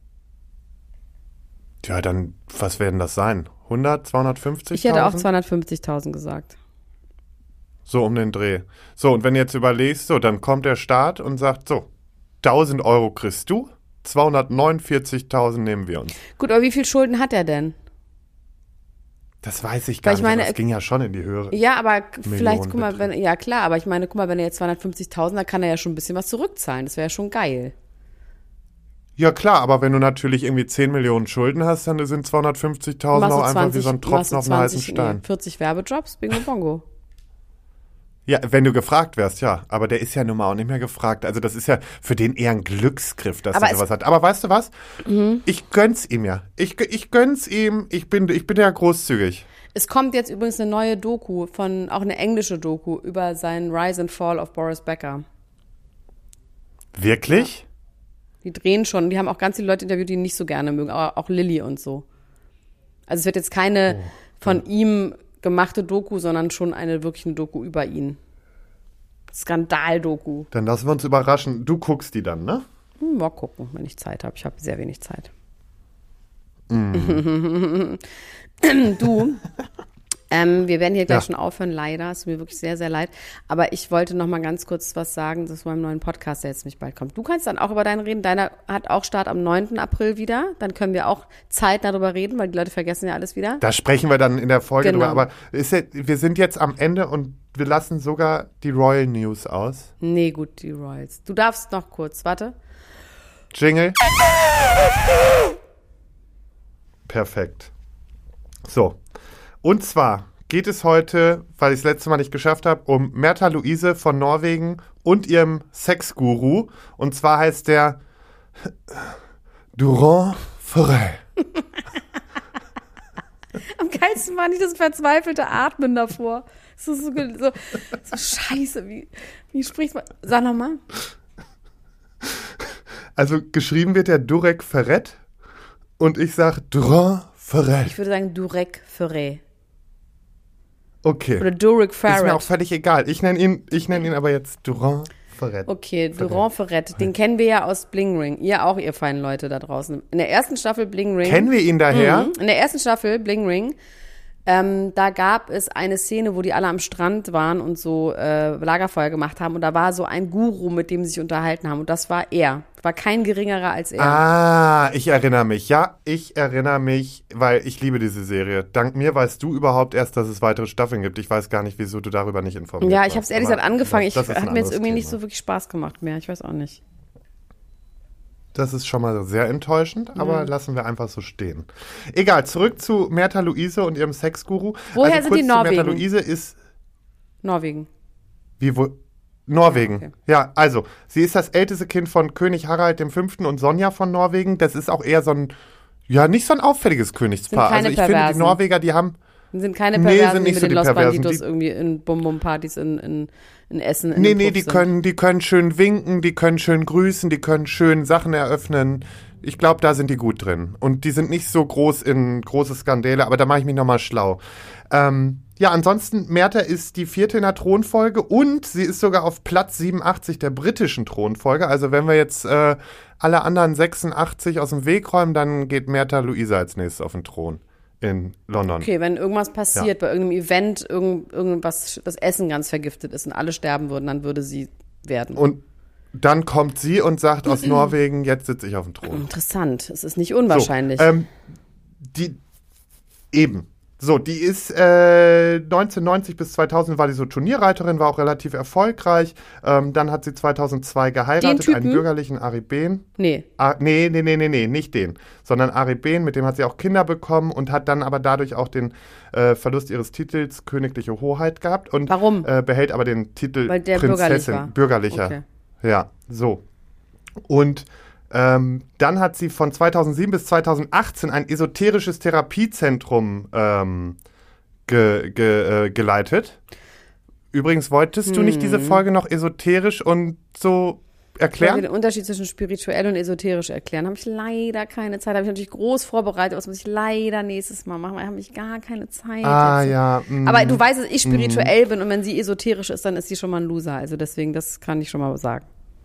Ja, dann, was werden das sein? hundert, zweihundertfünfzig? Ich hätte auch zweihundertfünfzigtausend gesagt. So um den Dreh. So, und wenn du jetzt überlegst, so, dann kommt der Staat und sagt, so, tausend Euro kriegst du, zweihundertneunundvierzigtausend nehmen wir uns. Gut, aber wie viel Schulden hat er denn? Das weiß ich gar Weil ich nicht, meine, aber das ging ja schon in die Höhe. Ja, aber vielleicht, guck mal, Millionenbeträge. wenn, ja klar, aber ich meine, guck mal, wenn er jetzt zweihundertfünfzigtausend, dann kann er ja schon ein bisschen was zurückzahlen. Das wäre ja schon geil. Ja klar, aber wenn du natürlich irgendwie zehn Millionen Schulden hast, dann sind zweihundertfünfzigtausend Machst auch du einfach wie zwanzig so ein Tropfen auf einen heißen zwanzig, Stein. Nee, vierzig Werbejobs, bingo bongo. Ja, wenn du gefragt wärst, ja. Aber der ist ja nun mal auch nicht mehr gefragt. Also das ist ja für den eher ein Glücksgriff, dass Aber er sowas hat. Aber weißt du was? Mhm. Ich gönn's ihm ja. Ich, ich gönn's ihm. Ich bin, ich bin ja großzügig. Es kommt jetzt übrigens eine neue Doku, von auch eine englische Doku, über seinen Rise and Fall of Boris Becker. Wirklich? Ja. Die drehen schon, die haben auch ganz viele Leute interviewt, die ihn nicht so gerne mögen, aber auch Lilly und so. Also es wird jetzt keine oh, von ihm gemachte Doku, sondern schon eine wirkliche Doku über ihn. Skandal-Doku. Dann lassen wir uns überraschen. Du guckst die dann, ne? Hm, mal gucken, wenn ich Zeit habe. Ich habe sehr wenig Zeit. Mm. Du, Ähm, wir werden hier gleich Ja. schon aufhören, leider. Es tut mir wirklich sehr, sehr leid. Aber ich wollte noch mal ganz kurz was sagen zu meinem neuen Podcast, der jetzt nicht bald kommt. Du kannst dann auch über deinen reden. Deiner hat auch Start am neunten April wieder. Dann können wir auch zeitnah darüber reden, weil die Leute vergessen ja alles wieder. Da sprechen wir dann in der Folge Genau. drüber. Aber ist ja, wir sind jetzt am Ende und wir lassen sogar die Royal News aus. Nee, gut, die Royals. Du darfst noch kurz, warte. Jingle. Perfekt. So. Und zwar geht es heute, weil ich es letzte Mal nicht geschafft habe, um Märtha Louise von Norwegen und ihrem Sexguru. Und zwar heißt der Durand Forel. Am geilsten war nicht das verzweifelte Atmen davor. So, so, so, so scheiße, wie, wie spricht man? Sag nochmal. Also geschrieben wird der Durek Ferret und ich sag Durand Forel. Ich würde sagen Durek Ferret. Okay. Oder Durek Ist mir auch Ferret. völlig egal. Ich nenne ihn, ich nenn ihn aber jetzt Durand Ferret. Okay, Durand Ferret. Den kennen wir ja aus Bling Ring. Ihr auch, ihr feinen Leute da draußen. In der ersten Staffel Bling Ring. Kennen wir ihn daher? Mhm. In der ersten Staffel Bling Ring, ähm, da gab es eine Szene, wo die alle am Strand waren und so äh, Lagerfeuer gemacht haben. Und da war so ein Guru, mit dem sie sich unterhalten haben. Und das war er. War kein geringerer als er. Ah, ich erinnere mich. Ja, ich erinnere mich, weil ich liebe diese Serie. Dank mir weißt du überhaupt erst, dass es weitere Staffeln gibt. Ich weiß gar nicht, wieso du darüber nicht informiert Ja, warst. ich habe es ehrlich Aber gesagt angefangen. Ich das ist ein hat mir jetzt anderes irgendwie nicht Thema. so wirklich Spaß gemacht mehr. Ich weiß auch nicht. Das ist schon mal sehr enttäuschend, aber lassen wir einfach so stehen. Egal, zurück zu Märtha Louise und ihrem Sexguru. Woher also sind die kurz zu Märtha Norwegen? Louise ist, Norwegen. wie wo, Norwegen. Okay. Ja, also, sie ist das älteste Kind von König Harald der Fünfte und Sonja von Norwegen. Das ist auch eher so ein, ja, nicht so ein auffälliges Königspaar. Sind keine Also ich finde, die Perversen. Norweger, die haben, Sind keine Nee, Perversen, sind die nicht mit so den die Los Perversen, Banditos die- irgendwie in Bum-Bum-Partys in, in, in Essen in nee, einem nee, Club die sind. können, die können schön winken, die können schön grüßen, die können schön Sachen eröffnen. Ich glaube, da sind die gut drin. Und die sind nicht so groß in große Skandale, aber da mache ich mich nochmal schlau. Ähm, ja, ansonsten, Märtha ist die vierte in der Thronfolge und sie ist sogar auf Platz siebenundachtzig der britischen Thronfolge. Also wenn wir jetzt äh, alle anderen sechsundachtzig aus dem Weg räumen, dann geht Märtha Louise als nächstes auf den Thron in London. Okay, wenn irgendwas passiert, bei irgendeinem Event, irgend, irgendwas, das Essen ganz vergiftet ist und alle sterben würden, dann würde sie werden. Und dann kommt sie und sagt aus Norwegen, jetzt sitze ich auf dem Thron. Interessant. Es ist nicht unwahrscheinlich. So, ähm, die, eben. So, die ist äh, neunzehnhundertneunzig bis zweitausend war die so Turnierreiterin, war auch relativ erfolgreich. Ähm, dann hat sie zweitausendzwei geheiratet, Den einen Typen? bürgerlichen Ari Behn. nee. Ah, nee, nee, nee, nee, nee, nicht den, sondern Ari Behn, mit dem hat sie auch Kinder bekommen und hat dann aber dadurch auch den äh, Verlust ihres Titels Königliche Hoheit gehabt. Und, Warum? Äh, behält aber den Titel Weil der bürgerlich Prinzessin, war. bürgerlicher. Okay. Ja, so. Und ähm, dann hat sie von zweitausendsieben bis zweitausendachtzehn ein esoterisches Therapiezentrum ähm, ge, ge, äh, geleitet. Übrigens, wolltest du nicht diese Folge noch esoterisch und so Ich wollte erklären? den Unterschied zwischen spirituell und esoterisch erklären. Habe ich leider keine Zeit. Habe ich natürlich groß vorbereitet. Was muss ich leider nächstes Mal machen? Weil habe ich gar keine Zeit. Ah, dazu. ja. mm. Aber du weißt, dass ich spirituell bin und wenn sie esoterisch ist, dann ist sie schon mal ein Loser. Also deswegen, das kann ich schon mal sagen.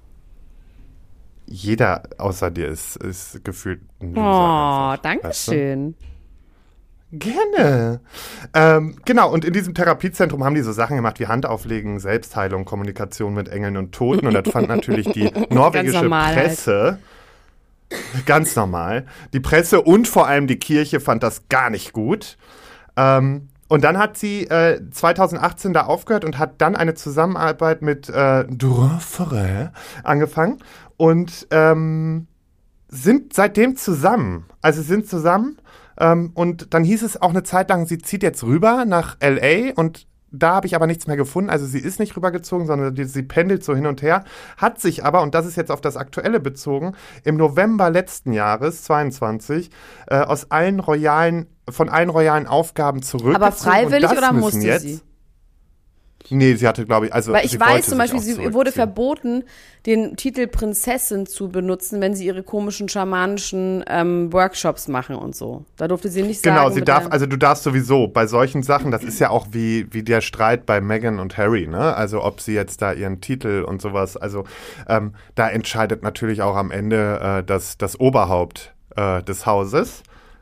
Jeder außer dir ist, ist gefühlt ein Loser Oh, einfach, danke weißt du? schön. Gerne. Ähm, genau, und in diesem Therapiezentrum haben die so Sachen gemacht wie Handauflegen, Selbstheilung, Kommunikation mit Engeln und Toten. Und das fand natürlich die norwegische normal halt. Presse ganz normal. Die Presse und vor allem die Kirche fand das gar nicht gut. Ähm, und dann hat sie äh, zweitausendachtzehn da aufgehört und hat dann eine Zusammenarbeit mit äh, Durand Forel angefangen und ähm, sind seitdem zusammen. Also sie sind zusammen. Ähm, und dann hieß es auch eine Zeit lang, sie zieht jetzt rüber nach L A und da habe ich aber nichts mehr gefunden. Also sie ist nicht rübergezogen, sondern die, sie pendelt so hin und her. Hat sich aber, und das ist jetzt auf das Aktuelle bezogen, im November letzten Jahres, zweiundzwanzig, äh, aus allen royalen, von allen royalen Aufgaben zurückgezogen. Aber freiwillig und das oder müssen musste jetzt, sie? Nee, sie hatte, glaube ich, also Weil ich sie weiß wollte zum sich Beispiel, auch sie wurde zurückziehen. verboten, den Titel Prinzessin zu benutzen, wenn sie ihre komischen schamanischen ähm, Workshops machen und so. Da durfte sie nicht sagen. Genau, sie mit darf, der- also du darfst sowieso bei solchen Sachen, das ist ja auch wie, wie der Streit bei Meghan und Harry, ne? Also ob sie jetzt da ihren Titel und sowas, also ähm, da entscheidet natürlich auch am Ende äh, das, das Oberhaupt äh, des Hauses.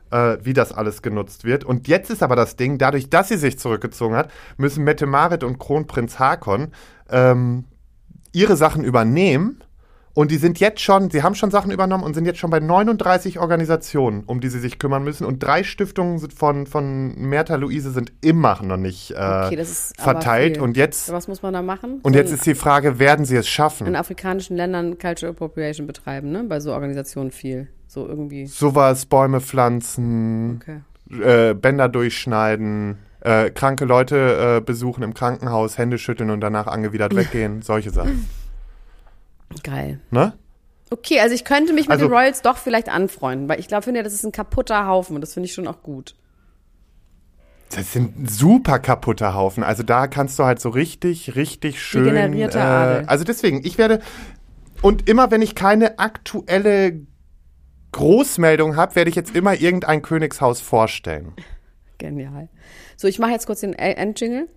äh, wie das alles genutzt wird. Und jetzt ist aber das Ding, dadurch, dass sie sich zurückgezogen hat, müssen Mette-Marit und Kronprinz Haakon ähm, ihre Sachen übernehmen. Und die sind jetzt schon, sie haben schon Sachen übernommen und sind jetzt schon bei neununddreißig Organisationen, um die sie sich kümmern müssen. Und drei Stiftungen von, von Märtha Louise sind immer noch nicht äh, okay, das ist verteilt. Und jetzt, was muss man da machen? Und so jetzt ist die Frage, werden sie es schaffen? In afrikanischen Ländern Cultural Appropriation betreiben, ne? Bei so Organisationen viel. So irgendwie. Sowas, Bäume pflanzen, okay. äh, Bänder durchschneiden, äh, kranke Leute äh, besuchen im Krankenhaus, Hände schütteln und danach angewidert weggehen. Solche Sachen. Geil. Ne? Okay, also ich könnte mich mit also, den Royals doch vielleicht anfreunden, weil ich glaube, finde, das ist ein kaputter Haufen und das finde ich schon auch gut. Das sind ein super kaputter Haufen. Also da kannst du halt so richtig, richtig schön. Degenerierter äh, Adel. Also deswegen, ich werde, und immer wenn ich keine aktuelle Großmeldung habe, werde ich jetzt immer irgendein Königshaus vorstellen. Genial. So, ich mache jetzt kurz den Endjingle.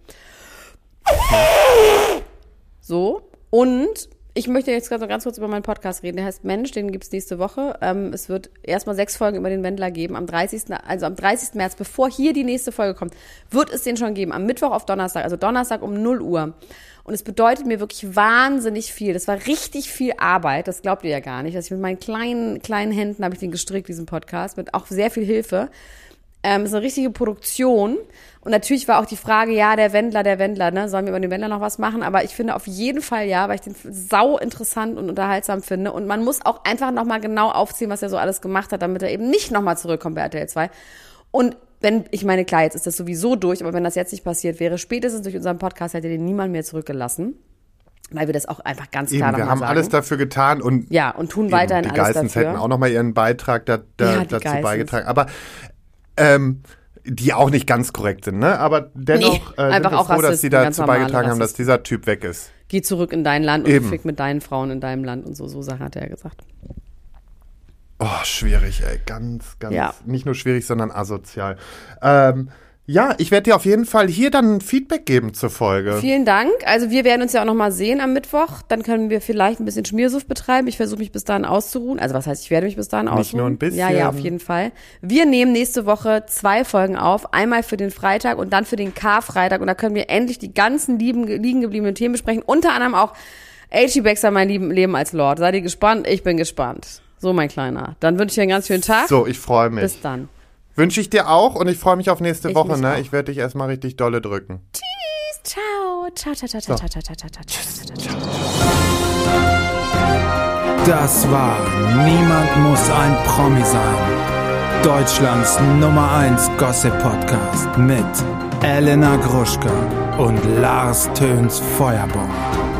So, und ich möchte jetzt ganz, ganz kurz über meinen Podcast reden. Der heißt Mensch, den gibt's nächste Woche. Ähm, es wird erstmal sechs Folgen über den Wendler geben. Am dreißigsten Also am dreißigsten März, bevor hier die nächste Folge kommt, wird es den schon geben. Am Mittwoch auf Donnerstag, also Donnerstag um null Uhr. Und es bedeutet mir wirklich wahnsinnig viel. Das war richtig viel Arbeit, das glaubt ihr ja gar nicht. Also ich mit meinen kleinen, kleinen Händen habe ich den gestrickt, diesen Podcast, mit auch sehr viel Hilfe. Ähm, es ist eine richtige Produktion. Und natürlich war auch die Frage, ja, der Wendler, der Wendler, ne, sollen wir über den Wendler noch was machen? Aber ich finde auf jeden Fall ja, weil ich den sau interessant und unterhaltsam finde. Und man muss auch einfach nochmal genau aufziehen, was er so alles gemacht hat, damit er eben nicht nochmal zurückkommt bei R T L zwei. Und wenn, ich meine, klar, jetzt ist das sowieso durch, aber wenn das jetzt nicht passiert wäre, spätestens durch unseren Podcast hätte den niemand mehr zurückgelassen. Weil wir das auch einfach ganz klar eben, wir haben sagen. alles dafür getan und ja, und tun weiterhin die alles dafür. Die Geissens hätten auch nochmal ihren Beitrag da, da, ja, dazu Geissens. beigetragen. Aber ähm, die auch nicht ganz korrekt sind, ne? Aber dennoch nee, äh, sind wir froh, dass die dazu beigetragen haben, dass dieser Typ weg ist. Geh zurück in dein Land und Eben. fick mit deinen Frauen in deinem Land und so, so Sachen hat er gesagt. Oh, schwierig, ey. Ganz, ganz, ja. nicht nur schwierig, sondern asozial. Ähm, ja, ich werde dir auf jeden Fall hier dann Feedback geben zur Folge. Vielen Dank. Also wir werden uns ja auch nochmal sehen am Mittwoch. Dann können wir vielleicht ein bisschen Schmiersuff betreiben. Ich versuche mich bis dahin auszuruhen. Also was heißt, ich werde mich bis dahin ausruhen? Nicht nur ein bisschen. Ja, ja, auf jeden Fall. Wir nehmen nächste Woche zwei Folgen auf. Einmal für den Freitag und dann für den Karfreitag. Und da können wir endlich die ganzen lieben, liegen gebliebenen Themen besprechen. Unter anderem auch H G. Baxter, mein lieben Leben als Lord. Seid ihr gespannt? Ich bin gespannt. So, mein Kleiner. Dann wünsche ich dir einen ganz schönen Tag. So, ich freue mich. Bis dann. Wünsche ich dir auch und ich freue mich auf nächste Ich Woche, ne? auch. Ich werde dich erstmal richtig dolle drücken. Tschüss. Ciao. Ciao, ciao, ciao, ciao, So. ciao, ciao, ciao, ciao, ciao, ciao. Das war Niemand muss ein Promi sein. Deutschlands Nummer eins Gossip-Podcast mit Elena Gruschka und Lars Töns Feuerbomb.